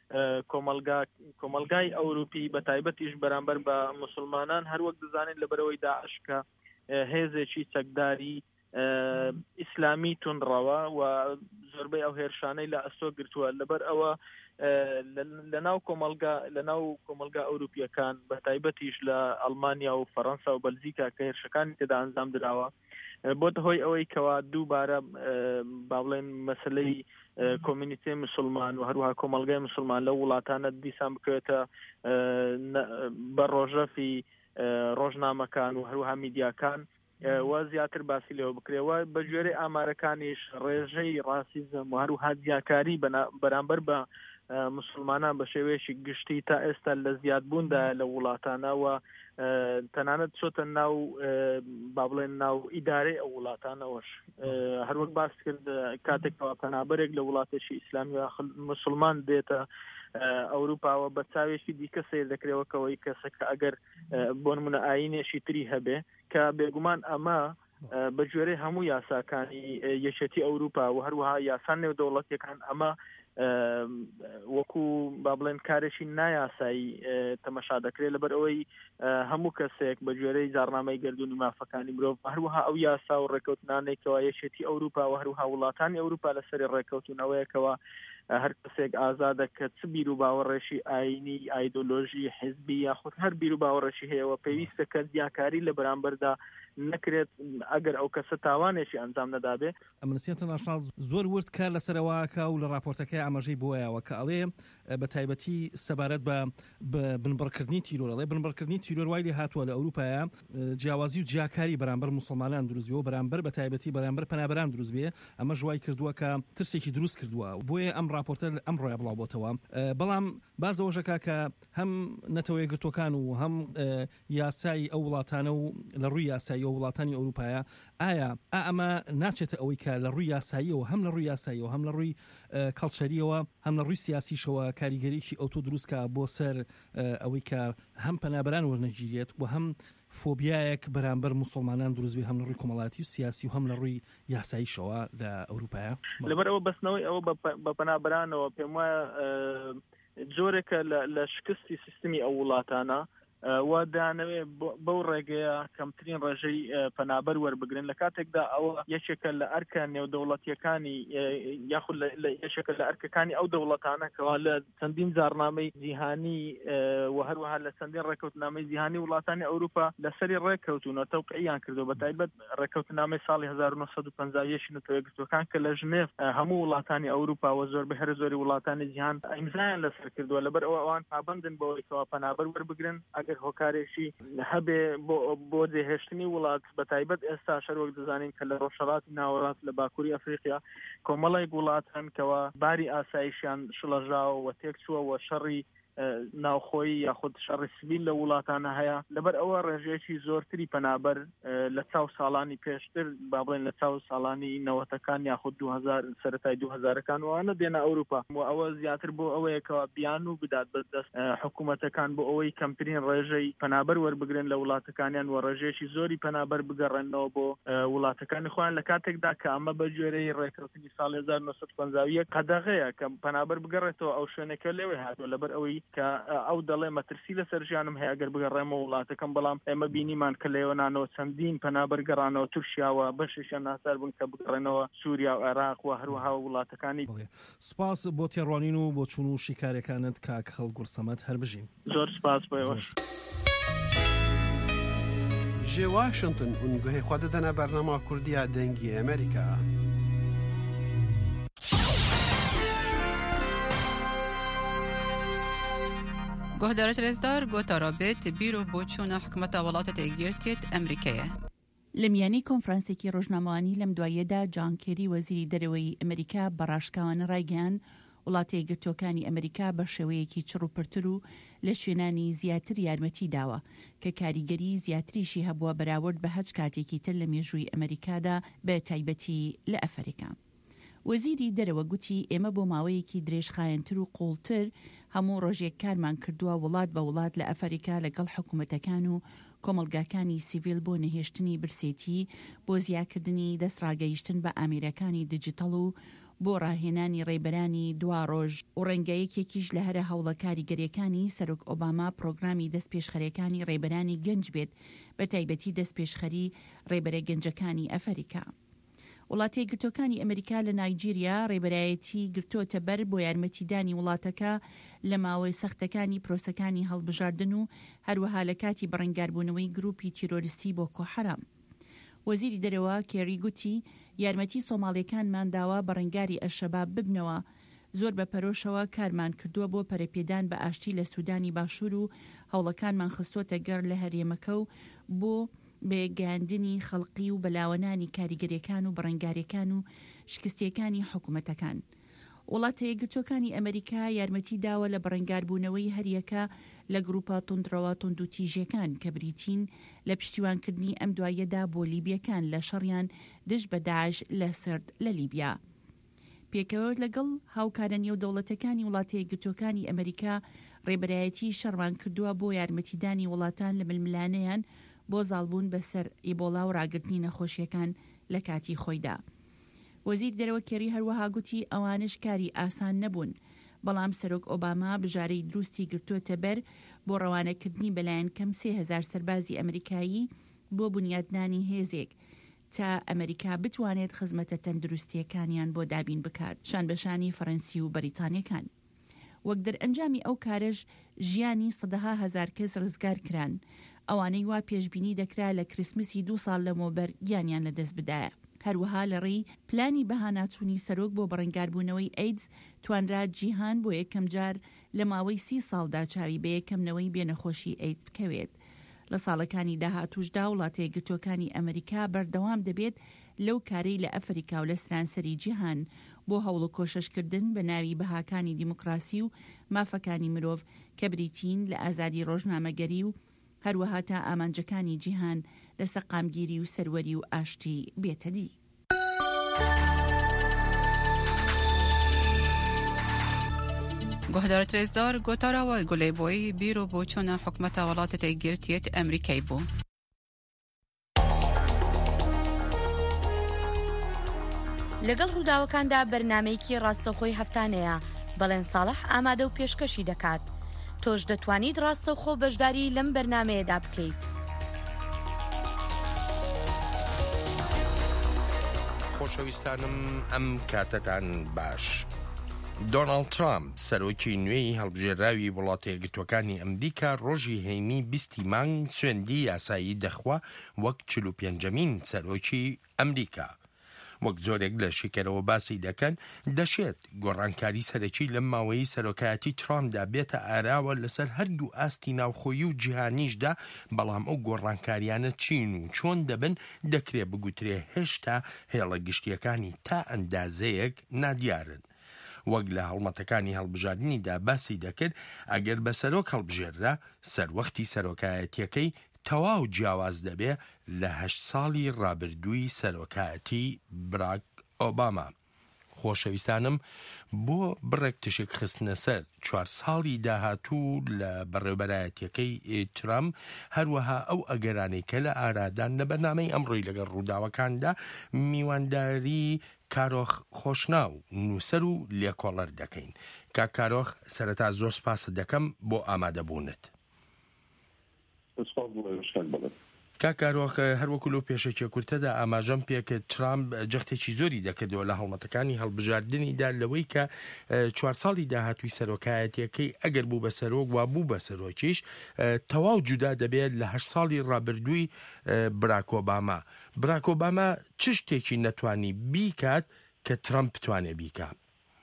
کۆمەلگای ئەوروپی بە تایبەتیش بەرامبەر بە موسڵمانان هەروەک دەزانین لەبەرەوەی داعش کە هێزێکی چەکداری ئیسلامی تونڕەوە و زۆربەی ئەو هێرشانەی لە ئەستۆ گرتووە. لەبەر ئەوە لەناو کۆمەلگا ئەوروپیەکان بە تایبەتیش لە ئەڵمانیا و فەڕەنسا و بەلژیکا کە هێرشەکانی تێدا ئەنجام درراوە بۆتە هۆی ئەوەی کەوا دووبارە با بڵێن مەسلەی کۆمیونیتیی موسڵمان و هەروەها کۆمەلگای موسڵمان لە وڵاتانە دیسان بکەوێتە بە ڕۆژەفی ڕۆژنامەکان و هەروەها میدیاکان وا زیاتر باسی لێوە بکرێەوە بە گوێرەی ئامارەکانیش ڕێژەی ڕاسیزم و هەروها زیاکاری بەرامبەر بە مسلمانان بە شێوەیەکی گشتی تا ئێستا لە زیادبووندا لە وڵاتانەوە تەنانەت چۆتە ناو با بڵێن ناو ئیدارەی ئەو وڵاتانەوەش هەروەک باس کرد کاتێکەوە پەنابەرێک لە وڵاتێکی ئیسلامی مسلمان دێتە ئەوروپاوە بە چاوێکی دیکە سیر دەکرێەوەکەوەی کەسەکە ئەگەر بۆ نمونە ئاینێکی تری هەبێ کە بێگومان ئەمە بە گوێرەی هەموو یاساکانی یەکێتی ئەوروپا و هەروەها یاسان نێودەوڵەتیەکان ئەمە وەکو با بڵێن کارێکی نایاسایی تەمەشا دەکرێت لەبەر ئەوەی هەموو کەسێک بە گوێرەی زارنامەی گەردوونی مافەکانی مرۆڤ هەروەها ئەو یاسا و ڕێکەوتنانێکەوە یەکێتی ئەوروپا و هەروها وڵاتانی ئەوروپا لەسەری ڕێکەوتونەوەیەکەوە هەر کەسێک ئازادە کە چ بیر و باوەڕێشی ئاینی ئایدۆلۆژی حزبی یاخود هەر بیر و باوەڕێشی هەیەەوە پێویستە کە دیاکاری لە بەرامبەردا نەکرێت ئەگەر ئەو کەسە تاوانێکی ئەنجام نەدابێ. ئەمنستی ئینتەرناشنال زۆر ورد کار لەسەرەوەکە و لە راپۆرتەکەی ئاماژەی بۆیەوە کە ئەڵێ بە تایبەتی سەبارەت بە بنبڕکردنی تیرۆرەڵێ بنبڕکردنی تیرۆر وای لێ هاتووە لە ئەوروپایە جیاوازی و جیاکاری بەرامبەر موسڵمانان دروست بێ و بەرامبەر بە تایبەتی بەرامبەر پەنابەران دروست بێ ئەمە ژوای کردووە کە ترسێکی دروست کردووە بۆیە ئەم راپۆرتە ئەم ڕۆیە بڵاو بۆتەوە بەڵام بازەوەژەکە کە هەم نەتەوە یەکگرتوەکان و هەم یاسایی ئەو وڵاتانە و لە ڕووی یاسایی و وڵاتانی ئەوروپایە ئایا ئەمە ناچێتە ئەوەی کە لە ڕووی یاساییەوە هەم لە ڕووی یاساییەوە هەم لە ڕووی کەڵچەریەوە هەم لە ڕووی سیاسیشەوە کاریگەریی ئۆتۆ دروستکە بۆ سەر ئەوەی کە هەم پەنابەران وەرنەگیرێت و هەم فۆبیایەک بەرامبەر مسلمانان دروست بێ هەم لە ڕووی کۆمەڵاتی و سیاسی و هەم لە ڕووی یاساییشەوە لە ئەوروپایە لەبەر ئەوە بەستنەوەی ئەوە بە پەنابەرانەوە پێم وایە جۆرێکە لە شکستی سیستمی ئەو وڵاتانە وا دانەوێ بەو ڕێگەیە کەمترین ڕێژەی پەنابەر وەربگرن لە کاتێکدا ئەوە یەکێکە لە ئەرکە نێودەوڵەتیەکانی یاخود یەکێکە لە ئەرکەکانی ئەو دەوڵەتانە کەوا لە چەندین زارنامەی جیهانی و هەروەها لە چەندین ڕێکەوتنامەی جیهانی وڵاتانی ئەوروپا لەسەری ڕێکەوتونەوە تەوقیعیان کردو بە تایبەت ڕێکەوتنامەی ساڵی 1950 نەتەوەیەکگرتوەکان کە لە ژنێف هەموو وڵاتانی ئەوروپا و زۆربەی هەر زۆری وڵاتانی جیهان ئیمزایان لەسەر کردووە لەبەر ئەوە ئەوان پابەندن بەوەی کەوا پەنابەر وەربگرن ئەگەر هۆکارێکی هەبێ بۆ جێهێشتنی وڵات بە تایبەت ئێستا شەروەک دەزانین کە لە ڕۆژهەڵاتی ناوەڕاست لە باکووری ئەفریقیا کۆمەڵێک وڵات هەن کەوا باری ئاسایشیان شڵەژاوە و تێک چووە و شەڕی ناوخۆی یاخود شەڕی سیڤیل لە وڵاتانە هەیە لەبەر ئەوە ڕێژەیەکی زۆرتری پەنابەر لە چاو ساڵانی پێشتر با بڵێن لە چاو ساڵانی 90ەکان یاخود 2000 سەرەتای 2000ەکان وانە دێنە ئەوروپا و ئەوە زیاتر بۆ ئەوەیەکەوە بیان و بدات بەدەست حکوومەتەکان بۆ ئەوەی کەمترین ڕێژەی پەنابەر وەربگرن لە وڵاتەکانیان و ڕێژەیەکی زۆری پەنابەر بگەڕێنەوە بۆ وڵاتەکانی خۆیان لە کاتێکدا کە ئەمە بە گوێرەی ڕێکەوتنی ساڵی 1950 قەدەغەیە کە پەنابەر بگەڕێتەوە ئەو شوێنەکە لێوێ هاتووە لەبەر ئەوەی کە ئەو دەڵێ مەترسی لەسەر ژیانم هەیە ئەگەر بگەڕێمە وڵاتەکەم بەڵام ئێمە بینیمان کە لێوەنانەوە چەندین پەنابەر گەڕانەوە تورکیاوە بەشیشیان ناسار بوون کە بگەڕێنەوە سووریا و عێراق و هەروەها وڵاتەکانی. سپاس بۆ تێڕوانین و بۆ چوون و شیکارەکانت کاک هەڵگوڕ سەمەد هەر بژین. زۆر سپاس بۆیەوە. ji Washington û guhê xwe didine bernama Kurdiya dengî Amerîka. گهدارت رزدار گوتا رابط بیرو بۆچوونە حکومەتە وڵاتە یەکگرتوێت ئەمریکایە. لە میانەی کۆنفرانسێکی ڕۆژنامەوانی لەم دوایەدا جان کێری وەزیری دەرەوەی ئەمریکا بە ڕاشکاوانە ڕایگەیاند وڵاتە یەکگرتووەکانی ئەمریکا بە شێوەیەکی چڕوپرتر و لە شوێنانی زیاتر یارمەتی داوە کە کاریگەری زیاتریشی هەبووە بەراورد بە هەچ کاتێکی تر لە مێژووی ئەمریکادا بە تایبەتی لە ئەفریقا. وەزیری دەرەوە گوتی ئێمە بۆ ماوەیەکی درێژخایەنتر و قوڵتر هەموو ڕۆژێک کارمان کردووە وڵات بە وڵات لە ئەفریقا لەگەڵ حکوومەتەکان و کۆمەلگاکانی سیڤیل بۆ نەهێشتنی برسێتی بۆ زیادکردنی دەستڕاگەیشتن بە ئامێرەکانی دیجیتەڵ و بۆ ڕاهێنانی ڕێبەرانی دوا ڕۆژ و ڕێنگەیەکێکیش لە هەرە هەوڵە کاریگەریەکانی سەرۆک ئۆباما پرۆگرامی دەستپێشخەریەکانی ڕێبەرانی گەنج بێت بە تایبەتی دەستپێشخەری ڕێبەرە گەنجەکانی ئەفریقا. وڵاتە یەکگرتووەکانی ئەمریکا لە نایجیریا ڕێبەرایەتی گرتوۆتە بەر بۆ یارمەتیدانی وڵاتەکە لە ماوەی سەختەکانی پرۆسەکانی هەڵبژاردن و هەروەها لە کاتی بەڕێنگاربوونەوەی گروپی تیرۆریستی بۆکۆ حەرام. وەزیری دەرەوە کێری گوتی یارمەتی سۆماڵیەکانمان داوا بەڕێنگاری ئەشەباب ببنەوە زۆر بە پەرۆشەوە کارمان کردووە بۆ پەرەپێدان بە ئاشتی لە سوودانی باشوور و هەوڵەکانمان خستۆتە گەڕ لە هەرێمەکە و بۆ بێگەاندنی خەڵقی و بەلاوەنانی کاریگەریەکان و بەڕێنگاریەکان و شکستیەکانی حکوومەتەکان. وڵاتە یەکگرتووەکانی ئەمریکا یارمەتی داوە لە بەڕێنگاربوونەوەی هەریەکە لە گروپە تونندڕەوە توندوتیژیەکان کە بریتین لە پشتیوانکردنی ئەم دوایەدا بۆ لیبیەکان لە شەڕیان دژ بە داعش لە سرد لە لیبیا. پێکەوە لەگەڵ هاوکارە نێودەوڵەتەکانی وڵاتە یەکگرتووەکانی ئەمریکا ڕێبەرایەتی شەڕمان کردووە بۆ یارمەتیدانی وڵاتان لە ململانەیان بۆ زاڵبوون بەسەر ئیبۆلا و ڕاگررتنی نەخۆشیەکان لە کاتی خۆیدا. وەزیر دەرەوە کێری هەروەها گوتی ئەوانش کاری ئاسان نەبوون، بەڵام سەرۆک ئۆباما بژارەی دروستی گرتووەتە بەر بۆ ڕەوانەکردنی بەلایەن کەم 3000 سەربازی ئەمریکایی بۆ بنیادنانی هێزێک تا ئەمریکا بتوانێت خزمەتە تەندروستیەکانیان بۆ دابین بکات، شان بەشانی فەڕەنسی و بەریتانیەکان. وەک دەرئەنجامی ئەو کارەش ژیانی سەدەها هەزار کەس ڕزگار کران، ئەوانەی وا پێشبینی دەکرا لە کریسمسی 2 ساڵ لەمەوبەر گیانیان لەدەست بدایە. هەروەها لە ڕێی پلانی بەهاناچوونی سەرۆک بۆ بەڕێنگاربوونەوەی ئەیدز توانرا جیهان بۆ یەکەم جار لە ماوەی 30 ساڵدا چاوی بە یەکەمنەوەی بێنەخۆشی ئەیدز بکەوێت. لە ساڵەکانی داهاتووشدا وڵاتە یەکگرتووەکانی ئەمریکا بەردەوام دەبێت لەو کارەی لە ئەفریقا و لە سرانسەری جیهان بۆ هەوڵ و کۆششکردن بە ناوی بەهاکانی دیموکراسی و مافەکانی مرۆڤ کە بریتین لە ئازادی ڕۆژنامەگەری و هەروەها تا ئامانجەکانی جیهان لە سەقامگیری و سەروەری و ئاشتی بێتەدی. گۆهدار ترێزدار گۆتاراوە گولەیبۆی بیرۆ بۆ چۆنە حکومەتە وڵاتە یەکگرتووە ئەمریکای بوو. لەگەڵ ڕووداوەکاندا بەرنامەیەکی ڕاستەوخۆی هەفتانەیە، بەڵێن ساڵح ئامادە و پێشکەشی دەکات. تۆش دەتوانیت ڕاستەوخۆ بەشداری لەم بەرنامەیەدا بکەیت. خۆشەویستانم ئەم کاتەتان باش. دۆناڵد ترامپ سەرۆکی نوێی هەڵبژێراوی وڵاتە یەکگرتووەکانی ئەمریکا ڕۆژی هەینی 20 مانگ سوێندی یاسایی دەخوا وەک 45مین سەرۆکی ئەمریکا. وەک جۆرێک لە شیکەرەوە باسی دەکەن دەشێت گۆڕانکاری سەرەکی لەم ماوەی سەرۆکایەتی ترامپدا بێتە ئاراوە لەسەر هەردوو ئاستی ناوخۆیی و جیهانیشدا، بەڵام ئەو گۆڕانکاریانە چین و چۆن دەبن دەکرێت بگوترێ هێشتا هێڵە گشتیەکانی تا ئەندازەیەک نادیارن. وەک لە هەڵمەتەکانی هەڵبژاردننیدا باسی دەکرد ئەگەر بە سەرۆک هەڵبژێررا سەروەختی سەرۆکایەتیەکەی تەواو جیاواز دەبێ لە 8 ساڵی ڕابردووی سەرۆکایەتی براک ئۆباما. خۆشەویستانم بۆ بڕێک تشک خستنە سەر 4 ساڵی داهاتوو لە بەڕێوەبەرایەتیەکەی ترامپ، هەروەها ئەو ئەگەرانەی کە لە ئارادان لە بەرنامەی ئەمڕۆی لەگەڵ ڕووداوەکاندا میوانداری کارۆخ خۆشناو نووسەر و لێکۆڵەر دەکەین. کارۆخ سەرەتا زۆر سپاس دەکەم بۆ ئامادەبوونت. کارۆخ هەروەکو لەو پێشەکی کورتەدا ئاماژەم پێکە ترامپ جەختێکی زۆری دەکردەوە لە هەڵمەتەکانی هەڵبژاردننیدا لەوەی کە 4 ساڵی داهاتووی سەرۆکایەتیەکەی ئەگەر بوو بە سەرۆک وا بوو بە سەرۆکیش تەواو جودا دەبێت لە 8 ساڵی ڕابردووی براک ئۆباما. براک ئۆباما چ شتێکی نەتوانی بیکات کە ترامپ بتوانێت بیکات؟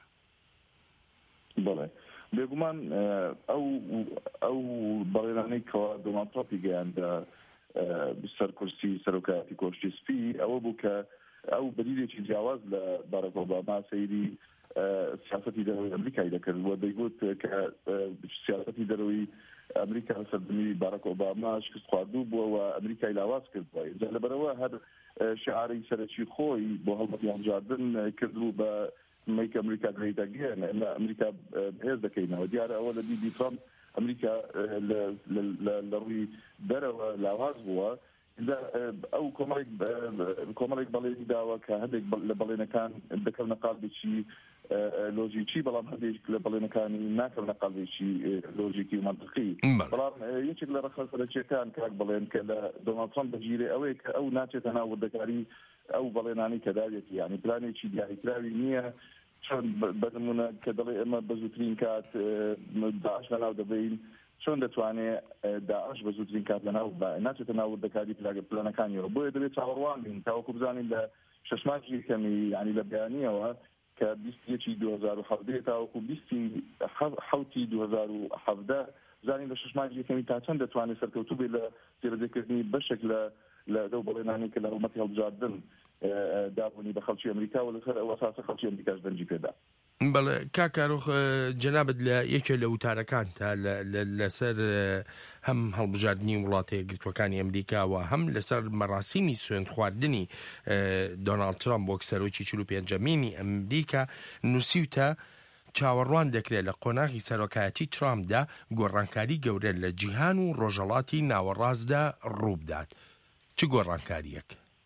بەڵێ بێگومان ئەو بەڵێنانەی کەوا دۆناڵد ترامپی گەیاندە سەر کورسی سەرۆکایەتی کۆشتی سپی ئەوە بوو کە ئەو بەریدێکی جیاواز لە باراک ئۆباما سەیری سیاسەتی دەرەوەی ئەمریکای دەکرد و دەیگوت کە سیاسەتی دەرەوەی ئەمریکا سەردەمی باراک ئۆباما شکست خواردوو بووە و ئەمریکای لاواز کردووە. لەبەرەوە هەر شعارەی سەرەکی خۆی بۆ هەڵمەتی هەڵبژاردن کردو بە مەیک ئەمریکا گرێتەگەن ئەمریکا هێز دەکەینەوە. دیارە ئەوە لە دیدی ترامپ ئەمریکا لە ڕووی دەرەوە لاواز بووە. ئەو کۆمەڵێک بەڵێنی داوە کە هەندێک لە بەڵێنەکان دەکەونە قالبێکی لۆژیکی، بەڵام هەندێک لە بەڵێنەکانی ناکەونە قالبێکی لۆژیکی و منطقی. بەڵام یەکێک لە ڕەخسەرەکیەکان کاک بڵێن کە لە دۆناڵد ترامپ بەگیرێ ئەوەیە کە ئەو ناچێتە ناو وردەکاری ئەو بەڵێنانی کە داوێتی، یعنی پلانێکی دیاریکراوی نییە چۆن بەنمونە کە دەڵێ ئێمە بە زووترین کات داعش لەناو دەبین، چۆن دەتوانێت داعش بە زووترین کات لەناو ناچێتە ناو وردەکاری پلانەکانیەوە. بۆیە دەبێت چاوەڕوان بین تاوەکو بزانین لە 6 مانگی کەمی ینی لە بەیانیەوە کە 21 2017 تاوەکو 27 2017 زانین لە 6 مانگی یەکەمی تا چەند دەتوانێت سەرکەوتوو بێت لە جێبەجێکردنی بەشێک لە دەو بەڵێنانی کە لە حکومەتی هەڵبژاردن دابوونی بە خەڵکی ئەمریکا و لەسەر ئەو ئەساسە خەڵکی ئەمریکاش دەنجی پێدا. بەڵێ کاکارۆخ جەنابەت لە یەکێ لە وتارەکان تا لەسەر هەم هەڵبژاردننی وڵاتە یەکگرتووەکانی ئەمریکاوە هەم لەسەر مەراسیمی سوێند خواردنی دۆناڵد ترامپ وەک سەرۆکی 45مینی ئەمریکا نووسیوتە چاوەڕوان دەکرێت لە قۆناغی سەرۆکایەتی ترامپدا گۆڕانکاری گەورە لە جیهان و ڕۆژهەڵاتی ناوەڕاستدا ڕووبدات. چ گۆڕانکاریەک؟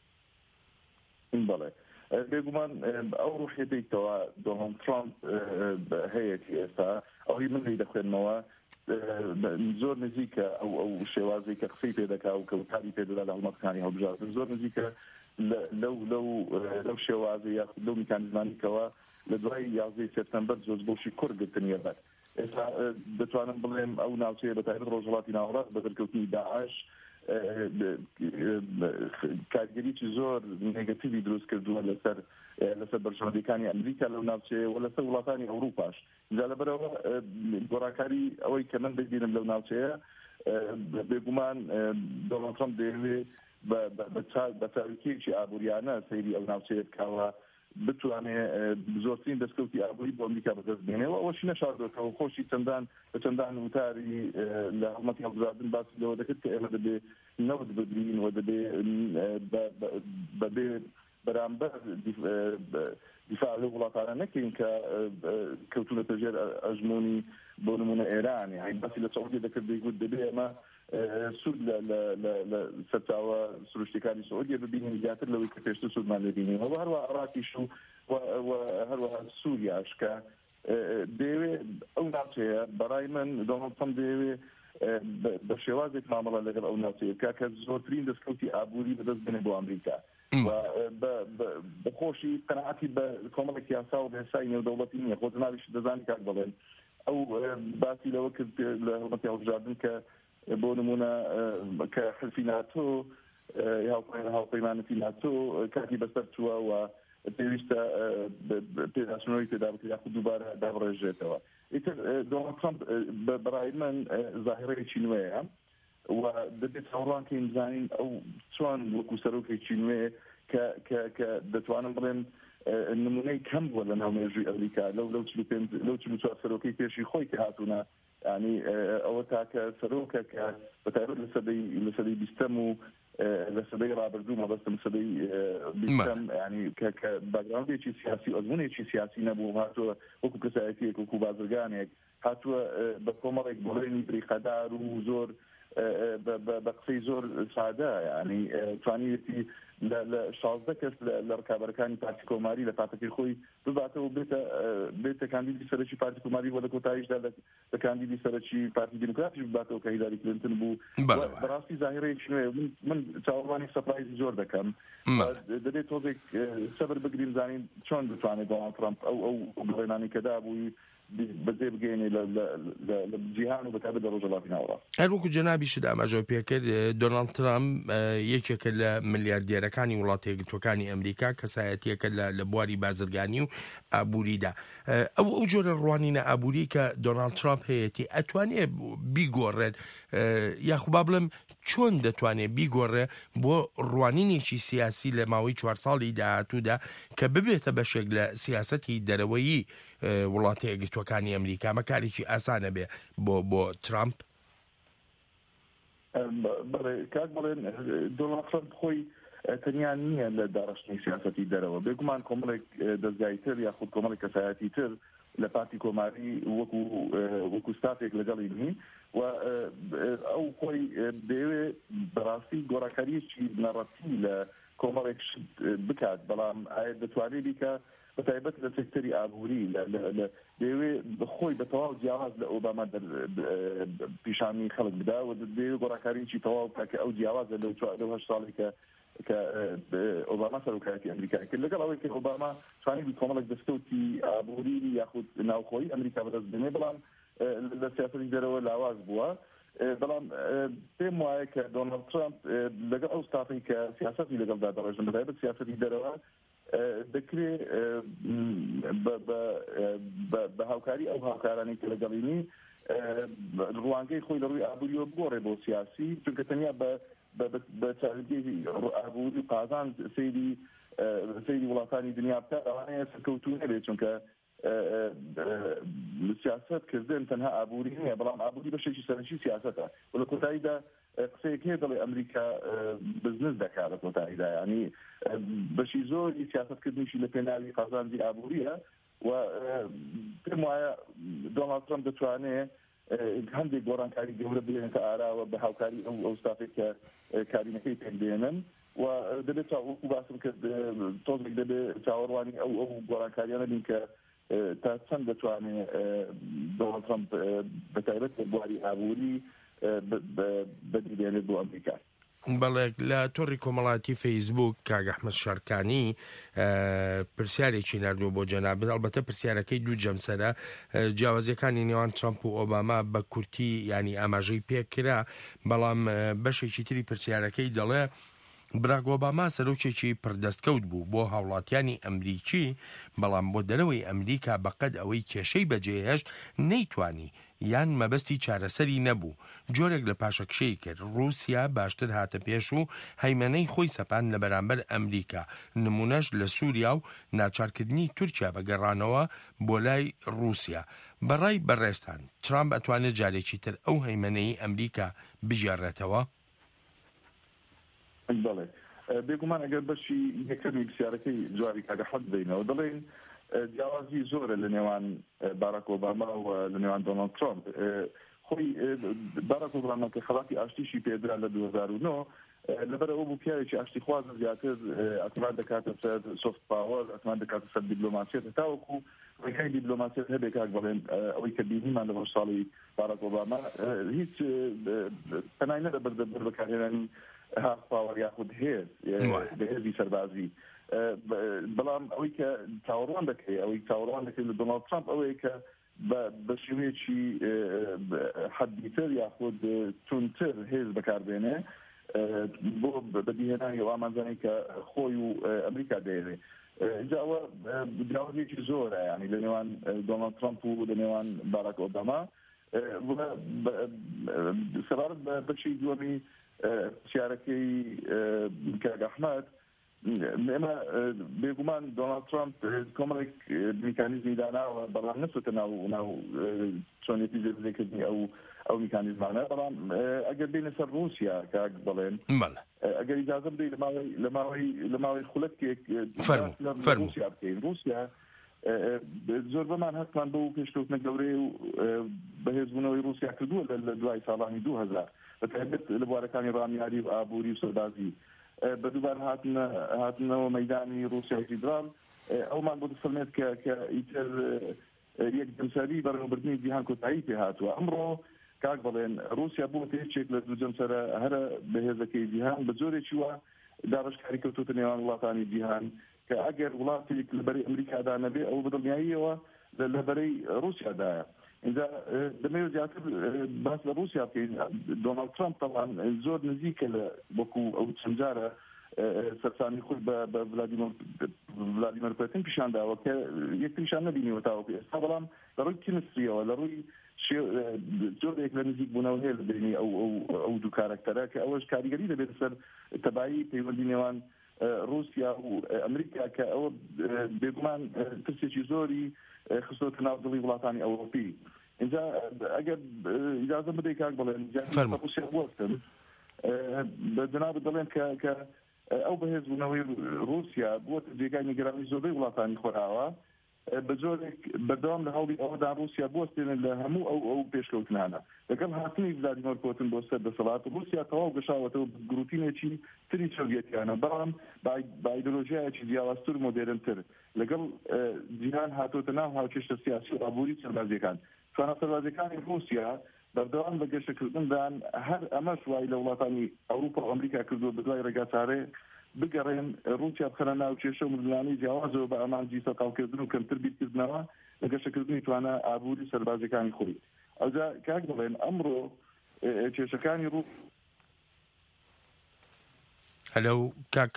بەڵێ بێگومان ئەو ڕوحێتێکەوە دۆناڵد ترامپ هەیەی ئێستا ئەوی من لی دەخوێنمەوە زۆر نزیکە ئەو شێوازی کە قسەی پێ دەکا و کەوتاری پێدەدا لە هەڵمەتەکانی هەڵبژاردن زۆر نزیکە لەو شێوازی یاخود لەو میکانیزمانێکەوە لە دوای 11 سپتەمبەر جۆز بۆشی کوڕگرتنیە بەر. ئێستا دەتوانم بڵێم ئەو ناوچەیە بەتایبەت ڕۆژهەڵاتی ناوەڕاست بە دەرکەوتنی داعش کارگەریی زۆر نێگەتیڤی دروست کردووە لەسەر بەرژەوەندەکانی ئەمریکا لەو ناوچەیە و لەسەر وڵاتانی ئەوروپاش. جا لەبەرەوە گۆڕانکاری ئەوەی کە من دەبینم لەو ناوچەیە بێگومان دۆناڵد ترامپ دەیەوێت بە تاریکێکی ئابووریانە سەیری ئەو ناوچەیە بکاوە بتوانێت زۆرترین دەستکەوتی ئابووری بۆ ئەمریکا بەدەست بێنێەوە ئەوەشی نەشاردەوە خۆشی چەندان وتاری لە حکومەتی هەڵبژاردن باسی لەوە دەکرد کە ئێمە دەبێ نەوت بگرین و دەبێ بەرامبەر دیفاع لەو وڵاتانە نەکەین کە کەوتونەتە ژێر ئەژمۆنی بۆ نمونە ئێران یعنی باسی لە سعودی دەکرد دەیگوت دەبێ ئێمە سود لە سەرچاوە سروشتەکانی سعودیە ببینین زیاتر لەوەی کە پێشتر سودمان لەبینین و هەروە عێراقیش و هەروەها سووریاش کە دەیەوێت ئەو ناوچەیە بەڕای من دۆناڵد ترامپ دەیەوێت بە شێوازێک مامەڵە لەگەڵ ئەو ناوچەیە کە زۆرترین دەستکەوتی ئابووری بەدەست بێنێ بۆ ئەمریکا بەخۆشی قەنەعەتی بە کۆمەڵێک یاسا و هێسای نێودەوڵەتی نییە خۆت ناویش دەزانی کاک بڵێن ئەو باسی لەوە کرد لە حکومەتی هەڵبژاردن کە بۆ نمونە کە حلفی ناتۆ هاوپەیمانەتی ناتۆ کاتی بەسەر چووە و پێویستە پێداچنەوەی پێدا بکرێت یاخود دووبارە دابڕێژێتەوە. ئیتر دۆناڵد ترامپ بەڕای من زاهیرەیەکی نوێیە و دەبێت هەوڵان کەین بزانین ئەو چۆن وەکو سەرۆکێکی نوێ کە دەتوانم بڵێم نمونەی کەم بووە لە ناومێژووی ئەمریکا لەو 44 سەرۆکەی پێشی خۆی کە هاتوونە ینی ئەوە تاکە سەرۆکە کە بەتایبەت لە سەدەی بیستەم و لە سەدەی ڕابردوو مەبەستم سەدەی بیستەم ینی کە باگراوندێکی سیاسی و ئەزمونێکی سیاسی نەبوو هاتووە وەکو کەسایەتیەک وەکو بازرگانێک هاتووە بە کۆمەڵێک بڵێنی بریخەدار و زۆر بە قسەی زۆر سادە ینی توانیوێتی لە 16 کەس لە ڕکابەرەکانی پارتی کۆماری لە پاتەکەی خۆی بباتەوە بێتە کاندیدی سەرۆکی پارتی کۆماری و لە کۆتاییشدا لە کاندیدی سەرۆکی پارتی دیموکراتیش بباتەوە کە هیلاری کلینتن بوو. بەڕاستی زاهیرەیەکی نوێ من چاوەڕوانی سەپرایزی زۆر دەکەم دەبێت تۆزێک سەبر بگرین زانین چۆن دەتوانێت دۆناڵد ترامپ ئەو بڵێنانی کەدا بووی بەجێ بگەێنێ لە جیهان و بەتابەت لە ڕۆژهەڵاتی ناوەڕاست. هەروەکو جەنابیشت ئاماژەوە پێکرد دۆناڵد ترامپ یەکێکە لە ملیاردێرەکانی وڵاتە یەکگرتووەکانی ئەمریکا کەسایەتیەکە لە بواری بازرگانی و ئابووریدا. ئەو جۆرە ڕوانینە ئابووری کە دۆناڵد ترامپ هەیەی ئەتوانێت بیگۆڕێت یاخو با بڵێم چۆن دەتوانێت بیگۆڕێ بۆ ڕوانینێکی سیاسی لە ماوەی 4 ساڵی داهاتوودا کە ببێتە بەشێک لە سیاسەتی دەرەوەیی وڵاتە یەکگرتووەکانی ئەمریکا مەکارێکی ئاسانە بێ بۆ ترامپ؟ کاک بڵێن دۆناڵد ترامپ خۆی تەنیا نییە لە داڕشتنی سیاسەتی دەرەوە بێگومان کۆمەڵێک دەستگای تر یاخود کۆمەڵێک کەسایەتی تر لە پارتی کۆماری وەکو ستافێک لەگەڵی نی و ئەو خۆی دەیەوێت بەڕاستی گۆڕاکاریەکی نەڕەتی لە کۆمەڵێک بکات بەڵام ئایا دەتوانێت بیکە بەتایبەت لە سێکتەری ئابووری دەیەوێت خۆی بە تەواو جیاواز لە ئۆباما پیشانی خەڵک بدا و دەیەوێت گۆڕاکاریەکی تەواو بکات کە ئەو جیاوازە لەو 8 ساڵی کە ئۆباما سەرۆکایەتی ئەمریکا کرد لەگەڵ ئەوەی کە ئۆباما توانیوی کۆمەڵێک دەستکەوتی ئابووری یاخود ناوخۆیی ئەمریکا بەدەست بێنێ بەڵام لە سیاسەتی دەرەوە لاواز بووە. بەڵام پێم وایە کە دۆناڵد ترامپ لەگەڵ ئەو ستافی کە سیاسەتی لەگەڵدا دەڕێژن بەتایبەت سیاسەتی دەرەوە دەکرێت بە هاوکاری ئەو هاوکارانی کە لەگەڵینی ڕوانگەی خۆی لە ڕووی ئابووریەوە بگۆڕێ بۆ سیاسی چونکە تەنیا بە چارەگەی ئابووری و قازان سەیری وڵاتانی دنیا بکات ئەوانەیە سەرکەوتوو نەبێت چونکە سیاست کردن تەنها ئابووری نییە بەڵام ئابووری بەشێکی سەرنجی سیاستە و لە کۆتاییدا قسەیەک هەیە دەڵێ ئەمریکا بزنس دەکات لە کۆتاییدا ینی بەشی زۆری سیاستکردنیشی لە پێناوی قازانجی ئابووریە و پێم وایە دۆناڵد ترامپ دەتوانێت هەندێک گۆڕانکاری گەورە بێنن کە ئاراوە بە هاوکاری ئەو ستافێک کە کارینەکەی پێک دێنن و دەبێت وەکو باسم کرد تۆزێک دەبێت چاوەڕوانی ئەو گۆڕانکاریانە بین کە تا چەند دەتوانێت دۆناڵد ترامپ بەتایبەت بواری ئابووری بەدیدێنێت بۆ ئەمریکا. بەڵێ لە تۆڕی کۆمەڵاتی فەیسبوک کاک ئەحمەد شارکانی پرسیارێکی نردووە بۆ جەنابەت ئەلبەتە پرسیارەکەی دوو جەمسەرە جیاوازیەکانی نێوان ترامپ و ئۆباما بە کورتی ینی ئاماژەی پێکرا بەڵام بەشێکی تری پرسیارەکەی دەڵێ براک ئۆباما سەرۆکێکی پردەستکەوت بوو بۆ هاوڵاتیانی ئەمریکی بەڵام بۆ دەرەوەی ئەمریکا بەقەد ئەوەی کێشەی بەجێهێشت نەیتوانی یان مەبەستی چارەسەری نەبوو جۆرێک لە پاشەکشەی کرد رووسیا باشتر هاتە پێش و هەیمەنەی خۆی سەپان لە بەرامبەر ئەمریکا نمونەش لە سووریا و ناچارکردنی تورکیا بەگەڕانەوە بۆ لای رووسیا بەڕای بەڕێستان ترامپ ئەتوانێت جارێکی تر ئەو هەیمەنەی ئەمریکا بژێڕێتەوە. بەڵێ بێگومان ئەگەر بەشی یەکەمی پرسیارەکەی جوابی کاگە حەد دەینەوە دەڵێن جیاوازی زۆرە لە نێوان باراک ئۆباما و لە نێوان دۆناڵد ترامپ خۆی باراک ئۆباما کە خەڵاتی ئاشتیشی پێدرا لە 2009 لەبەر ئەوە بوو پیاوێکی ئاشتی خوازە زیاتر ئەتمان دەکاتە سەر سۆفت پاوەر ئەتمان دەکاتە سەر دیپلۆماسیەت تاوەکو ڕێگای دیپلۆماسیەت هەبێت کاک بڵێن ئەوەی کە بینیمان لە ساڵی باراک ئۆباما هیچ پەنای نەدە بەردەبەر بەکارهێنانی هاف پاوەر یاخود هێز هێزی سەربازی بەڵام ئەوەی کە چاوەڕوان دەکەی ئەوەی چاوەڕوان دەکەی لە دۆناڵد ترامپ ئەوەیە کە بە شێوەیەکی حەدیتر یاخود تونتر هێز بەکاربێنێ بۆ بەدیهێنانی ئەو ئامانجانەی کە خۆی و ئەمریکا دەیەوێت اینجا ئەوە جیاوازیەکی زۆرە ینی لە نێوان دۆناڵد ترامپ و لە نێوان باراک ئۆباما سەبارەت بە بەشی دووەمی پرسیارەکەی کاک ئەحمەد ئێمە بێگومان دۆناڵد ترامپ کۆمەڵێک میکانیزمی داناوە بەڵام نەچۆتە ناو چۆنێتی جێبەجێکردنی ئەو میکانیزمانە بەڵام ئەگەر بینە سەر رووسیا کاک بڵێن ئەگەر ئیجازە بدەیت لە ماوەی خولەکێک رووسیا بکەین رووسیا زۆر بەمان هەستمان بەو پێشکەوتنە گەورەی و بەهێزبوونەوەی رووسیا کردووە لە دوای ساڵانی 2000 بەتایبەت لە بوارەکانی ڕامیاری و ئابووری و سەربازی بەدووبار هاتنەوە مەیدانی رووسیای فیدرال ئەومان بۆ دەفەرمێت کە ئیتر یەک جەمسەری بەڕێوەبردنی جیهان کۆتایی پێ هاتووە ئەمڕۆ کاک بڵێن رووسیا بووە هیچێک لە دوو جەمسەرە هەرە بەهێزەکەی جیهان بە جۆرێکی وە داڕشکاری کەوتوتە نێوان وڵاتانی جیهان کە ئەگەر وڵاتێک لەبەرەی ئەمریکادا نەبێ ئەو بەدڵنیاییەوە لەبەرەی رووسیادایە اینجا دەمەوێت زیاتر باس لە رووسیا بکەین دۆناڵد ترامپ تەڵان زۆر نزیکە لە وەکو ئەو چەند جارە سەرسانی خۆی بە ڤلادیمیر پوتین پیشانداوە کە یەکتریشان نەبینیوە تاوەکو ئێستا بەڵام لە ڕووی کیمستریەوە لە ڕووی زۆرێک لە نزیک بوونەوە هەیە لە بینی ئەو دوو کارەکتەرە کە ئەوەش کاریگەری دەبێت سەر تەبایی پەیوەندی نێوان رووسیا و ئەمریکا کە ئەوە بێگومان ترسێکی زۆری خستۆتە ناو دڵی وڵاتانی ئەوروپی اینجا ئەگەر ئیجازە بدەیت کاک بڵێن رووسیا بوەستن بە جەنابەت دەڵێن کە ئەو بەهێزبوونەوەی رووسیا بووە جێگای نیگەرانی زۆربەی وڵاتانی خۆراوە بە جۆرێک بەردەوام لە هەوڵی ئەوەدا رووسیا بوەستێنن لە هەموو ئەو پێشکەوتنانە لەگەڵ هاتنی ڤلادیمیر پوتین بۆ سەر دەسەڵات رووسیا تەواو گەشاوەتەوە گروپینێکی تری سۆڤیەتیانە بەڵام با ئایدۆلۆژیایەکی جیاوازتر و مۆدێرنتر لەگەڵ جیهان هاتوۆتە ناو هاوکێشتە سیاسی و ئابووری سەربازیەکان توانە سەربازیەکانی رووسیا بەردەوام بە گەشتکردندان هەر ئەمەش وای لە وڵاتانی ئەوروپا و ئەمریکا کردووە بەدوای ڕێگاچارێ بگەڕێن رووسیا بخەنە ناو کێشە و مردنانی جیاوازەوە بە ئەمانجی سەقاڵکردن و کەمتر بیرکردنەوە لە گەشتکردنی توانە ئابووری سەربازیەکانی خۆی ئەوجا کاک دەڵێن ئەمڕۆ کێشەکانی ڕوو هەلو کاک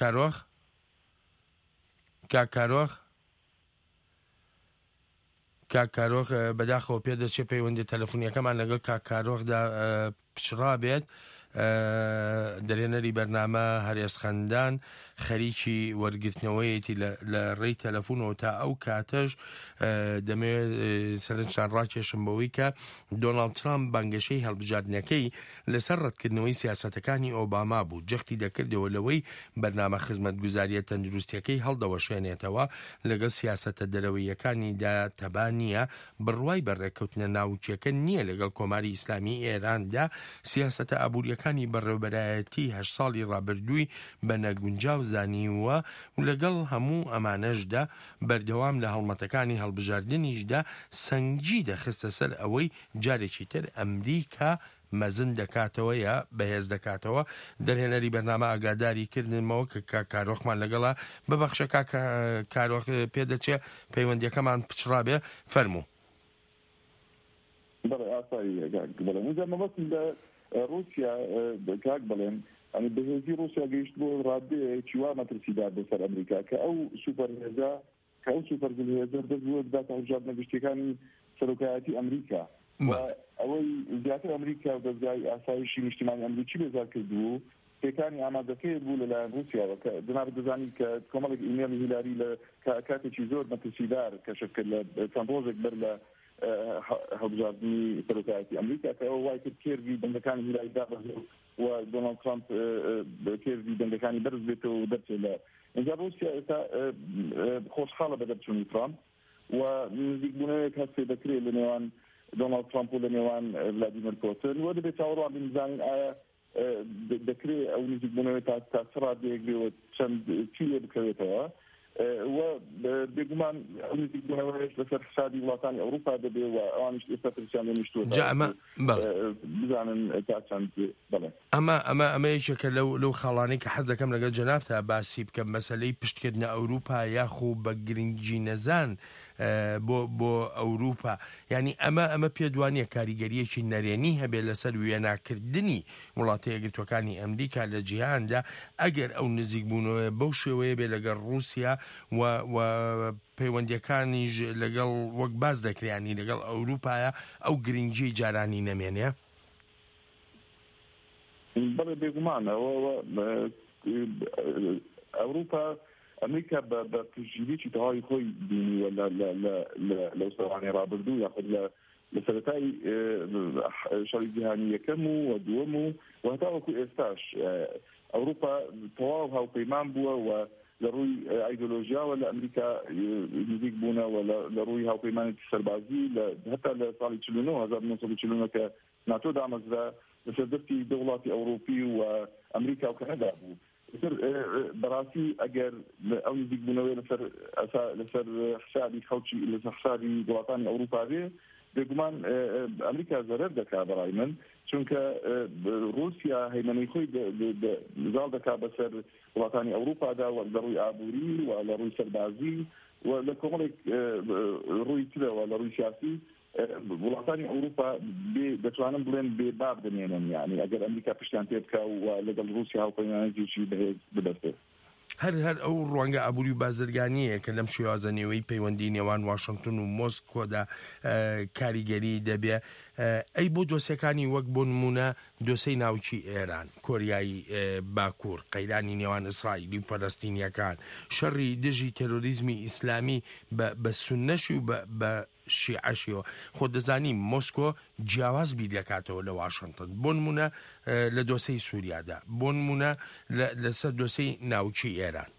کاکارۆخ بەداخەوە پێدەچێت پەیوەندی تەلەفۆنیەکەمان لەگەڵ کاکارۆخدا پشڕابێت. دەرێنەری بەرنامە هەرێز خەندان خەریکی وەرگرتنەوەیەتی لە ڕێی تەلەفۆنەوە تا ئەو کاتەش دەمەوێت سەرنجان ڕاکێشم بەوەی کە دۆناڵد ترامپ بانگەشەی هەڵبژاردنەکەی لەسەر ڕەتکردنەوەی سیاسەتەکانی ئۆباما بوو. جەختی دەکردەوە لەوەی بەرنامە خزمەتگوزاریە تەندروستیەکەی هەڵدەوەشێنێتەوە لەگەڵ سیاسەتە دەرەوەیەکانیدا تەبانیە بڕوای بەڕێکەوتنە ناوچیەکە نییە لەگەڵ کۆماری ئیسلامی ئێراندا سیاسەتە ئابوووریەکانی بەڕێوەبەرایەتی 8 ساڵی ڕابردووی بە نەگونجاو زانیوە و لەگەڵ هەموو ئەمانەشدا بەردەوام لە هەڵمەتەکانی هەڵبژاردنیشدا سەنگی دەخستە سەر ئەوەی جارێکی تر ئەمریکا مەزن دەکاتەوە یا بەهێز دەکاتەوە. دەرهێنەری بەرنامە ئاگاداری کردنمەوە کە کارۆخمان لەگەڵا ببەخشە کارۆخ پێدەچێ پەیوەندیەکەمان پچڕابێ فەرموو. بەڵێ ئاسایی بڵێ مەبەستم لە رووسیا کاک بڵێن ئەنی بەهێزی رووسیا گەیشت بۆ ڕادەیەکی وا مەترسیدار بەسەر ئەمریکا کە ئەو سوپەرهێزە کە ئەو سوپەرهێزە دەستوە بداتە هەڵبژاردنە گشتیەکانی سەرۆکایەتی ئەمریکا ئەوەی زیاتر ئەمریکا و دەستگای ئاسایشی نیشتیمانی ئەمریکی بێزار کردبوو پێکانی ئامادەکەی بوو لەلایەن رووسیاوە کە جناب دەزانی کە کۆمەڵێک ئیمێلی هیلاری لە کاتێکی زۆر مەترسیدار کەشف کرد لە چەند ڕۆژێک بەر لە هەڵبژاردننی سەرۆکایەتی ئەمریکا کە ئەوە وای کرد کێرگی دەنگەکانی هیلاری دابەزێت و دۆناڵد ترامپ کێرگی دەنگەکانی بەرز بێتەوە و دەرچێت لە اینجا رووسیا ئێستا خۆشحاڵە بە دەرچوونی ترامپ و نزیکبوونەوەیەک هەستێ دەکرێت لە نێوان دۆناڵد ترامپ و لە نێوان ڤلادیمیر پوتین و دەبێت چاوەڕوان بنزانین ئایا دەکرێت ئەو نزیکبوونەوەی تا سڕادێک بێت چەند چی لێ بکەوێتەوە و بێگومان ئەو نزیکبوونەوەیش لەسەر حسابی وڵاتانی ئەوروپا دەبێت و ئەوانیش ئێستا پرسیان لێ نیشتووە بزانن تا چەند بڵێن ئەمە یەکێکە لەو خاڵانەی کە حەز دەکەم لەگەڵ جەنابتا باسی بکەم مەسەلەی پشتکردنە ئەوروپا یاخۆ بە گرنگی نەزان بۆ ئەوروپا ینی ئەمە پێدوانیە کاریگەریەکی نەرێنی هەبێت لەسەر وێناکردنی وڵاتە یەکگرتوەکانی ئەمریکا لە جیهاندا ئەگەر ئەو نزیکبوونەوە بەو شێوەیە بێ لەگەڵ رووسیا و پەیوەندیەکانیش لەگەڵ وەک باز دەکرێنی لەگەڵ ئەوروپایە ئەو گرنگی جارانی نەمێنێ. بەڵێ بێگومانەوە ئەوروپا ئەمریکا بە پشتگیریی تەواوی خۆی بینیوە لەو سەوانەی ڕابردوو یاخود لە سەرەتای شەڕی جیهانی یەکەم و دووەم و هەتا وەکو ئێستاش ئەوروپا تەواو هاوپەیمان بووە و لە ڕووی ئایدۆلۆژیاوە لە ئەمریکا نزیک بوونەوە لە ڕووی هاوپەیمانێکی سەربازی هەتا لە ساڵی 1949 کە ناتۆ دامەزرا لەسەر دەستی دەوڵاتی ئەوروپی و ئەمریکا و کەنەدا بوو. بەڕاستی ئەگەر ئەو نزیکبوونەوەی لەسەر حسابی خەڵکی لەسەر حسابی وڵاتانی ئەوروپا بێ بێگومان ئەمریکا زەرەر دەکا بەڕای من چونکە رووسیا هەیمەنەی خۆی زاڵ دەکا بەسەر وڵاتانی ئەوروپادا و لە ڕووی ئابووری و لە ڕووی سەربازی و لە کۆمەڵێک ڕووی ترەوە لە ڕووی سیاسی وڵاتانی ئەوروپا دەتوانن بڵێن بێباب دەمێنن یعنی ئەگەر ئەمریکا پشتیان پێ بکە و لەگەڵ رووسیا هاوپەیمانێکی بەهێز بدەستێت. هەر ئەو ڕوانگە ئابووری و بازرگانیە کە لەم شێوازەنەوەی پەیوەندی نێوان واشنگتن و مۆسکۆدا کاریگەری دەبێ ئەی بۆ دۆسیەکانی وەک بۆ نمونە دۆسەی ناوچی ئێران کۆریایی باکوور قەیرانی نێوان ئیسرائیلی و فەلەستینیەکان شەڕی دژی تێرۆریزمی ئیسلامی بە سونەشی و بە شیعەشیەوە خۆ دەزانیم مۆسکۆ جیاواز بیر دەکاتەوە لە واشنگتن بۆ نمونە لە دۆسەی سووریادا بۆ نمونە لەسەر دۆسەی ناوچی ئێران.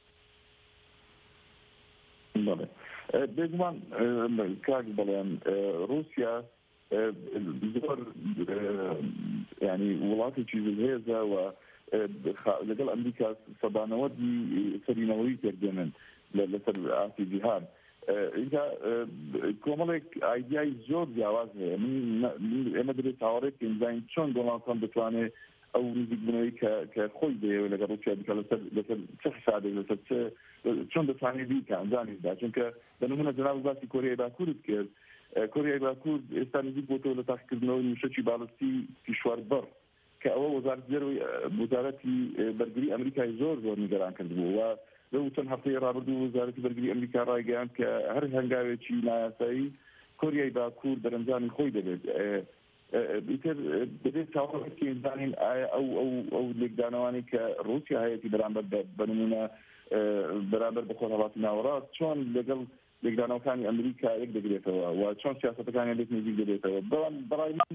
بێگومان کاک بڵێن رووسیا زۆر ینی وڵاتێکی هێزە و لەگەڵ ئەمریکا سەبانەوەی سەرینەوەی پێدێنن لەسەر ئاسی جیهان. اینجا کۆمەڵێک ئایدیای زۆر جیاواز هەیە ئێمە دەبێت چاوەڕێ بکەین زانین چۆن دۆناڵد ترامپ دەتوانێت ئەو نزیکبوونەوەی کە خۆی دەیەوێت لەگەڵ رووسیا بکە لەسەر چه حسابێک لەسەر چۆن دەتوانێت بیکە ئەمزانیدا چونکە بەنمونە جەناب باسی کۆریای باکوورت کرد کۆریای باکوور ئێستا نزیک بۆتەوە لە تاقیکردنەوەی موشەکی باڵستی پیشواربەر کە ئەوە وەزارەتی بەرگری ئەمریکای زۆر نیگەران کردبوو و لەو چەند هەفتەی ڕابردوو وەزارەتی بەرگری ئەمریکا ڕایگەیاند کە هەر هەنگاوێکی نایاسایی کۆریای باکوور بەرەنجامی خۆی دەبێت ئیتر دەبێت چاوەڕێکی زانین ئایا ئەو لێکدانەوانی کە رووسیا هەیەی بەرامبەر بەنمونە بەرامبەر بە خۆرهەڵاتی ناوەڕاست چۆن لەگەڵ لێکدانەوەکانی ئەمریکا یەک دەگرێتەوە و چۆن سیاسەتەکانی لێک نزیک دەبێتەوە بەڵام من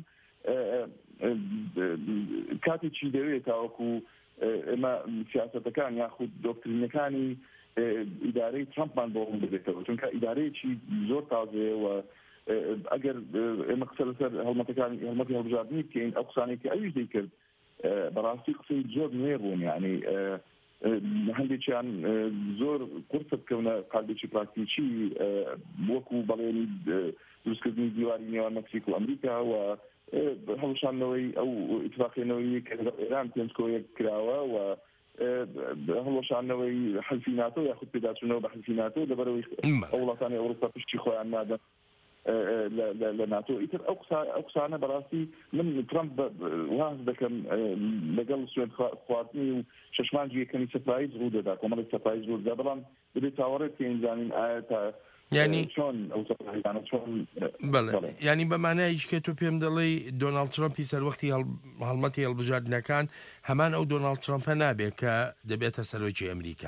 کاتێکی دەوێت تاوەکو ئێمە سیاسەتەکان یاخود دۆکترینەکانی ئیدارەی ترامپمان بۆ ڕوون دەبێتەوە چونکە ئیدارەیەکی زۆر تازەیە و ئەگەر ئێمە قسە لەسەر هەڵمەتی هەڵبژاردننی بکەین ئەو قسانێکی ئەویش دەیکرد بەڕاستی قسەی زۆر نوێ بوون یعنی هەندێکیان زۆر قورسە بکەونە قالبێکی پراکتیکی وەکو بەڵێنی دروستکردنی دیواری نێوان مەکسیک و ئەمریکا و هەڵوشاندنەوەی ئەو ئیتفاقیەوەی کە ئێران پێنجکۆیەک کراوە و هەڵوەشاندنەوەی حەلفی ناتۆ یاخود پێداچوونەوە بە حەلفی ناتۆ لەبەرەوەی وڵاتانی ئەوروپا پشتی خۆیان نادەن لە ناتۆ ئیتر ئەو قسانە بەڕاستی من ترامپ واز دەکەم لەگەڵ سوێن خواردنی و شەشمانجی یەکەمی سەپرایز ڕوو دەدا کۆمەڵێک سەپرایز ڕوو دەدا بەڵام دەبێت چاوەڕێت پێین زانین ئایا تا ینی چۆن ئەو سەپرایزانە چۆن ینی بەمانایش کە تۆ پێم دەڵێ دۆناڵد ترامپی سەروەختی هەڵمەتی هەڵبژاردنەکان هەمان ئەو دۆناڵد ترامپە نابێت کە دەبێتە سەرۆکی ئەمریکا.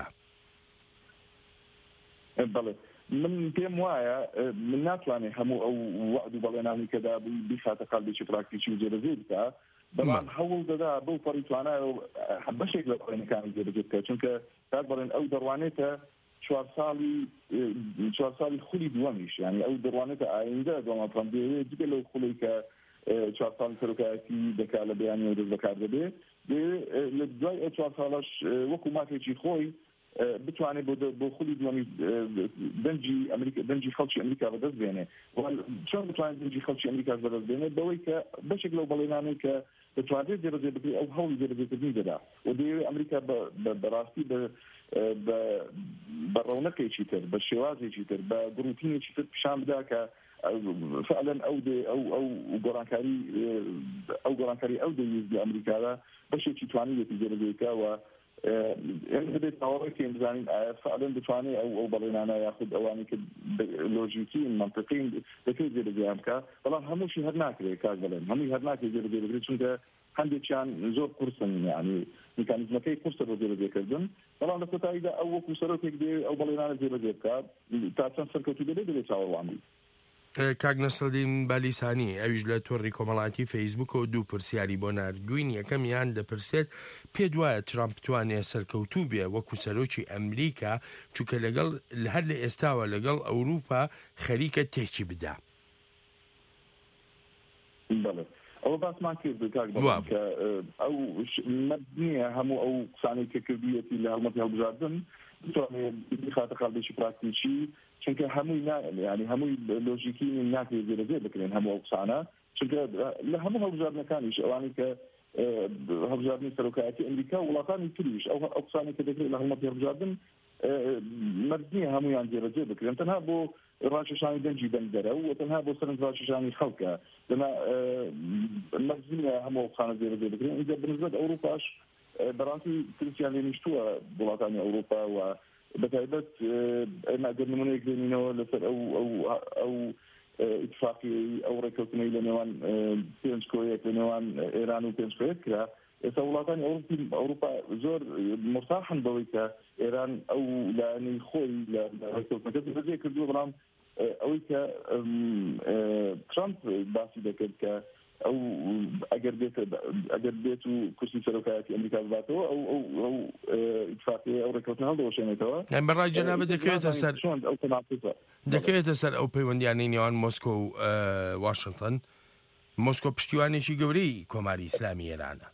بەڵێ من پێم وایە من ناتوانێت هەموو ئەو وعد و بەڵێنانی کەدا بیخاتە قالبێکی پراکتیکی و جێبەجێ بکە بەڵام هەوڵ دەدا بەو پەڕیتوانایە بەشێک لە بەڵێنەکانی جێبەجێ بکە چونکە کات بەڵێن ئەو دەڕوانێتە 4 ساڵی خولی دووەمیش یعنی ئەو دەڕوانێتە ئایندە دۆناڵد ترامپ دەیەوێت جگە لەو خوڵی کە 4 ساڵی سەرۆکایەتی دەکات لە بەیانی دەست بەکار دەبێت لە دوای ئەو 4 ساڵەش وەکو مافێکی خۆی بتوانێت بۆ خولی دووەمی دەنجی خەڵکی ئەمریکا بەدەست بێنێ چۆن بتوانێت دەنجی خەڵکی ئەمریکاش بەدەست بێنێت بەوەی کە بەشێک لەو بەڵێنانەی کە دەتوانێت جێبەجێ بکرێت ئەو هەوڵی جێبەجێکردنی دەدا و دەیەوێت ئەمریکا بەڕاستی بە ڕەونەقێکی تر بە شێوازێکی تر بە گروپینێکی تر پیشان بدا کە فعلا ئەو گۆڕانکاری ئەو دەویست لە ئەمریکادا بەشێکی توانێتی جێبەجێکە و دەبێت ئەوەی بزانین ئایا فعلا بتوانێت ئەو بەڵێنانە یاخود ئەوانی کە لۆژیکی منطقین دەکرێت جێبەجێیان بکە بەڵام هەمووشی هەر ناکرێت کاک بڵێن هەمووی هەر ناکرێت جێبەجێ بکرێت چونکە هەندێکیان زۆر قورسن یعنی میکانیزمەکەی قورسە بۆ جێبەجێکردن بەڵام لە کۆتاییدا ئەو وەکو سەرۆکێک دێ ئەو بەڵێنانە جێبەجێ بکات تا چەند سەرکەوتوو دەبێت چاوەڕوانی کاک نەسرەدین بالیسانی ئەویش لە تۆڕی کۆمەڵاتی فەیسبووکەوە دوو پرسیاری بۆ نردوین یەکەمیان دەپرسێت پێت وایە ترامپ بتوانێت سەرکەوتوو بێ وەکو سەرۆکی ئەمریکا چونکە لەگەڵ هەر لە ئێستاوە لەگەڵ ئەوروپا خەریکە تێکی بدا. ئەوە باسمان کرد کاک بڵێن کە ئەو نییە هەموو ئەو قسانەی کە کردویەتی لە هەڵمەتی هەڵبژاردن بتوانێت بخاتە قالبێکی پراکتیکی چونکە هەمووی ینی هەمووی لۆژیکی ناکرێت جێبەجێ بکرێن هەموو ئەو قسانە چونکە لە هەموو هەڵبژاردنەکانیش ئەوانی کە هەڵبژاردننی سەرۆکایەتی ئەمریکا وڵاتانی تریش ئەو قسانی کە دەکرێت لە هەڵمەتی هەڵبژاردن مەرجنیە هەمویان جێبەجێ بکرێن تەنها بۆ ڕاشەشانی دەنجی دەنگەرە و تەنها بۆ سەرنج ڕاشەشانی خەڵکە لەما مەرجنیە هەموو قسانە جێبەجێ بکرێن اینجا بنسبەت ئەوروپاش بەڕاستی ترسیان لێنیشتووە وڵاتانی ئەوروپا و بەتایبەت ئێمە ئەگەر نمونەیەک دێنینەوە لەسەر ئەو ئیتفاقی ئەو ڕێکەوتنەی لە نێوان پێنجکۆیەک لە نێوان ئێران و پێنجکۆیەک کرا ئێستا وڵاتانی ئەوروپا زۆر مرتاحن بەوەی کە ئێران ئەو لایەنەی خۆی لە ڕێکەوتنەکە جێبەجێ کردووە بەڵام ئەوەی کە ترامپ باسی دەکرد کە ئەو ئەگەر بێت و کورسی سەرۆکایەتی ئەمریکا بباتەوە ئەو ئیتفاقیە ئەو ڕێکەوتنە هەڵدەوەشێنێتەوە بەڕای جەنابە دەکەوێتە سەر ئەو پەیوەندیانەی نێوان مۆسکۆ و واشنگتن مۆسکۆ پشتیوانێکی گەورەی کۆماری ئیسلامی ئێرانە.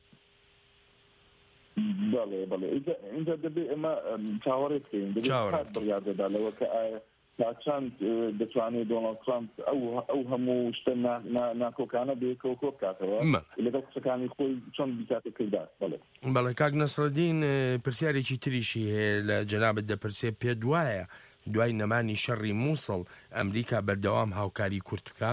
بەڵێ اینجا دەبێت ئێمە چاوەڕێت بکەین دەبێت بڕیاردەدا لەوە کە ئایا چەند دەتوانێت دۆناڵد ترامپ ئەو هەموو شتە ناکۆکانە بێکەوە کۆ بکاتەوە لەگەڵ قسەکانی خۆی چۆن بیکاتە کردار. بەڵێ کاک نەسرەدین پرسیارێکی تریشی هەیە لە جەنابەت دەپرسێت پێت وایە دوای نەمانی شەڕی مووسڵ ئەمریکا بەردەوام هاوکاری کورد بکە؟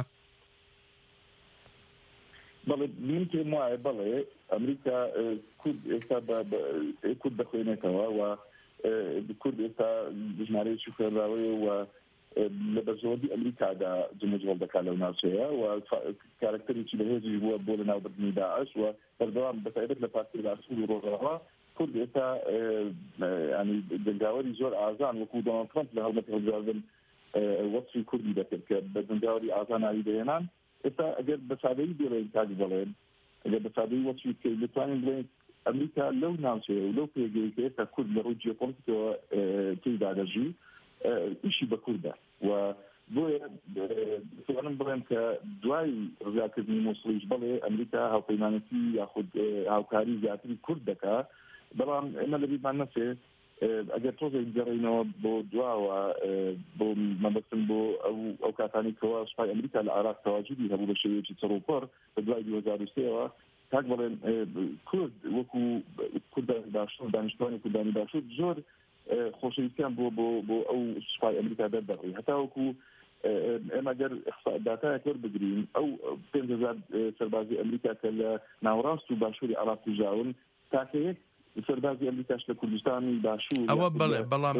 بەڵێ من پێم وایە بەڵێ ئەمریکا کورد ئێستا کورد دەخوێنێتەوە و کورد ئێستا ژمارەیەکی خوێنراوەیە و لە بەرژەوەندی ئەمریکادا جمەجۆڵ دەکات لەو ناوچەیە و کارکتەرێکی بەهێزی بووە بۆ لە ناوبردنی داعش و بەردەوام بەتایبەت لە پارتی باشوور و ڕۆژاوا کورد ئێستا ینی دەنگاوەری زۆر ئازان وەکو دۆناڵد ترامپ لە هەڵمەتی هەڵبژاردن وەصفی کوردی دەکرد کە بە دەنگاوەری ئازان ناوی دەهێنان ئێستا ئەگەر بە سادەیی بڵێن تاج بڵێن ئەگەر بە سادەیی وەصفی بکەین دەتوانین بڵێن ئەمریکا لەو ناوچەیە و لەو پێگەی کە ئێستا کورد لە ڕووی جیۆپۆلیتیکەوە تێیدا دەژی ئیشی بە کوردە و بۆیە دەتوانم بڵێم کە دوای ڕزگارکردنی مووسڵیش بڵێ ئەمریکا هاوپەیمانەتی یاخود هاوکاری زیاتری کورد دەکات بەڵام ئێمە لەبیرمان نەچێ ئەگەر تۆزێک گەڕینەوە بۆ دواوە بۆ مەبەستن بۆ ئەو کاتانی کەەوە سوپای ئەمریکا لە عراق تەواجدی هەبوو بە شێوەیەکی چڕوپەر بە دوای 2023ەوە تاک بڵێن کورد وەکو کوردانی باشوور دانیشتوانی کوردانی باشوور زۆر خۆشەویستیان بۆ ئەو سوپای ئەمریکا دەردەڕی هەتا وەکو ئێمە گەر داتایەک وەربگرین ئەو 5,000 سەربازی ئەمریکا کە لە ناوەڕاست و باشووری عراق توژاون تاکەیەک سەربازی ئەمریکاش لە کوردستانی باشوور ئەوە بەڵێ بەڵام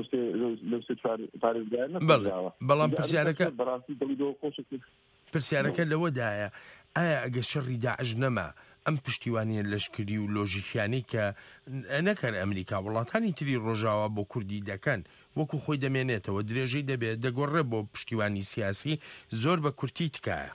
بەڵام پرسیارەکە لەوەدایە ئایا ئەگە شەڕی داعش نەما ئەم پشتیوانیە لەشکری و لۆژیکیانی کە نەکەن ئەمریکا وڵاتانی تری ڕۆژاوا بۆ کوردی دەکەن وەکو خۆی دەمێنێتەوە درێژەی دەبێت دەگۆڕێ بۆ پشتیوانی سیاسی زۆر بە کورتی تکایە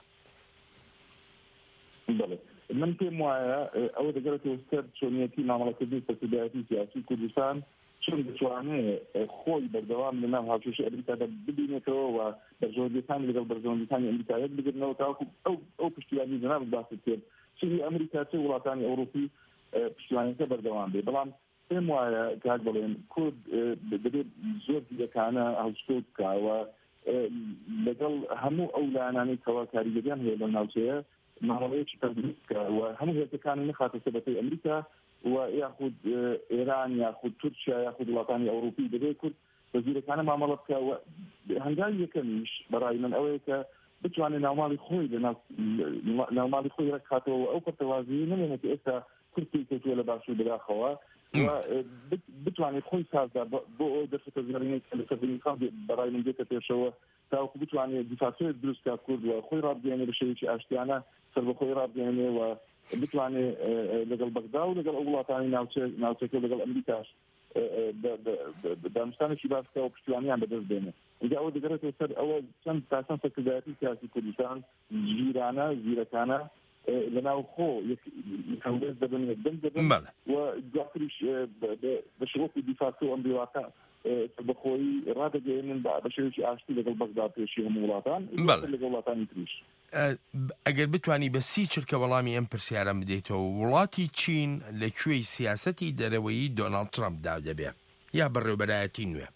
من پێم وایە ئەوە دەگەرێتەوە سەر چۆنیەتی مامەڵەکردنی سەرکردایەتی سیاسی کوردستان چۆن دەتوانێت خۆی بەردەوام لە ناو هاوکێشی ئەمریکادا ببینێتەوە و بەرژەوەندیەکانی لەگەڵ بەرژەوەندیەکانی ئەمریکا یەک بگرنەوە تاوەکو ئەو پشتیوانی جەناب باست کرد چی ئەمریکا چه وڵاتانی ئەوروپی پشتیوانیەکە بەردەوام بێ بەڵام پێم وایە کات بڵێن کورد دەبێت زۆر دیەکانە هەڵسکۆ بکاوە لەگەڵ هەموو ئەو لایەنانەی کەوا کاریگەریان هەیە لە ناوچەیە ماوەیەکی تەدریس بکە و هەموو هێزەکانی نەخاتە سەبەتەی ئەمریکا و یاخود ئێران یاخود تورکیا یاخود وڵاتانی ئەوروپی دەبێت کورد وەزیرەکانە مامەڵە بکە و هەنگاوی یەکەمیش بەڕای من ئەوەیە کە بتوانێت ناوماڵی خۆی لە ناوماڵی خۆی ڕێکخاتەوە ئەو پەرتەوازی نمێنێت ئێستا کورتی کەوتووە لە باشوور بەداخەوە بتوانێت خۆی سازدا بۆ ئەو دەرفەتە زۆرینەی لە سەردەمی خاڵ بەڕای من دێتە پێشەوە تاوەکو بتوانێت دیفاکتۆرێک دروستکات کورد و خۆی ڕابگەێنێ بە شێوەیەکی ئاشتیانە سەر بە خۆی ڕابگەێنێ و بتوانێت لەگەڵ بەغدا و لەگەڵ ئەو وڵاتانی ناوچەکە لەگەڵ ئەمریکاش دامستانێکی باسکە و پشتیوانیان بەدەست بێنێ اینجا ئەوە دەگەڕێتەوە سەر ئەوە چەند تاسان سەرکردایەتی سیاسی کوردستان ژیرانە زیرەکانە لەناو خۆ یەکەندێز دەبن یەکدەنگ دەبن و دواتریش بە شێوەیەکی دیفاکتۆ ئەم وڵاتە بەخۆی ڕادەگەێنن بە شێوەیەکی ئاشتی لەگەڵ بەغدا پێشی هەموو وڵاتان لەگەڵ وڵاتانی تریش ئەگەر بتانی بە سی چرکە وەڵامی ئەم پرسیارە بدەیتەوە وڵاتی چین لەکوێی سیاسەتی دەرەوەیی دۆناڵد ترامپدا دەبێ یا بەڕێوەبەرایەتی نوێ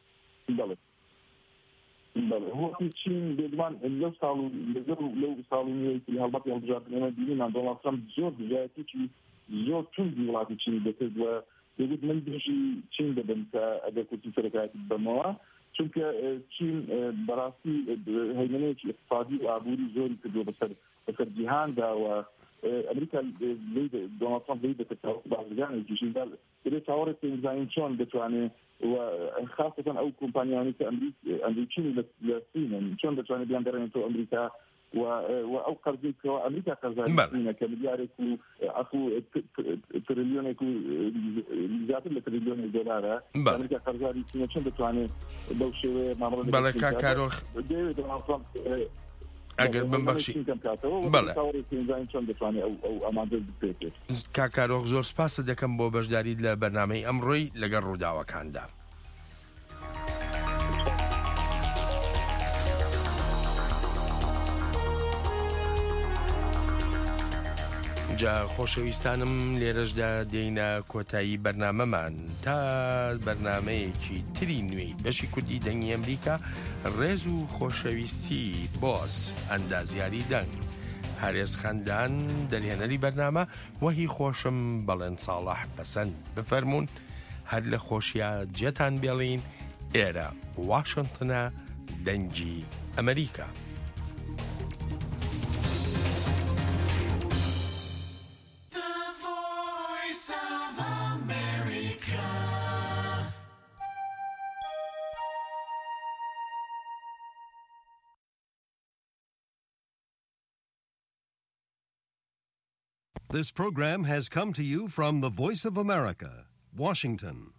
وڵاتی چین بێگومان لەو ساڵ لەو ساڵی نوێی هەڵبەتی هەڵبژاردنەوە بینیمان دۆناڵد ترامپ زۆر بژایەتێکی زۆر توندی وڵاتی چینی دەکرد و دەبێت من دژی چین دەبم کە ئەگەر کورتی سەرەکایەتی بەمەوە چونکە چین بەڕاستی هەیمنەیەکی اقتصادی و ئابووری زۆری کردووە بەسەر جیهاندا و ئەمریکا دۆناڵد ترامپ لی دەکەوە بازرگانێکیشی دەبێت چاوەڕێک پێ بزانین چۆن دەتوانێت و خاصەتەن ئەو کۆمپانیانی کە ئەمریکیی لە سینن چۆن دەتوانێت بیان دەڕێنێتەوە ئەمریکا و ئەو قەرزەی کەەوە ئەمریکا قەرزاری سینە کە ملیارێک و ئەفو تریلیۆنێک و زیاتر لە تریلیۆنێک دۆلارە ئەمریکا قەرزاری سینە چۆن دەتوانێت بەو شێوەیە مامەڵە بەڵێ کاکارۆخ ئەگەر بمبەخشی کاکارۆخ زۆر سپاسە دەکەم بۆ بەشداریت لە بەرنامەی ئەمڕۆی لەگەڵ ڕووداوەکاندا. جا خۆشەویستانم لێرەشدا دێینە کۆتایی بەرنامەمان تا بەرنامەیەکی تری نوێی بەشی کوردی دەنگی ئەمریکا ڕێز و خۆشەویستی بۆز ئەندازیاری دەنگ هەرێز خەندان دەرهێنەری بەرنامە وەهی خۆشم بەڵێن ساڵح بەسەند بفەرمونون هەر لە خۆشیە جێتان بێڵین ئێرە واشنتنە دەنگی ئەمریکا. This program has come to you from the Voice of America, Washington.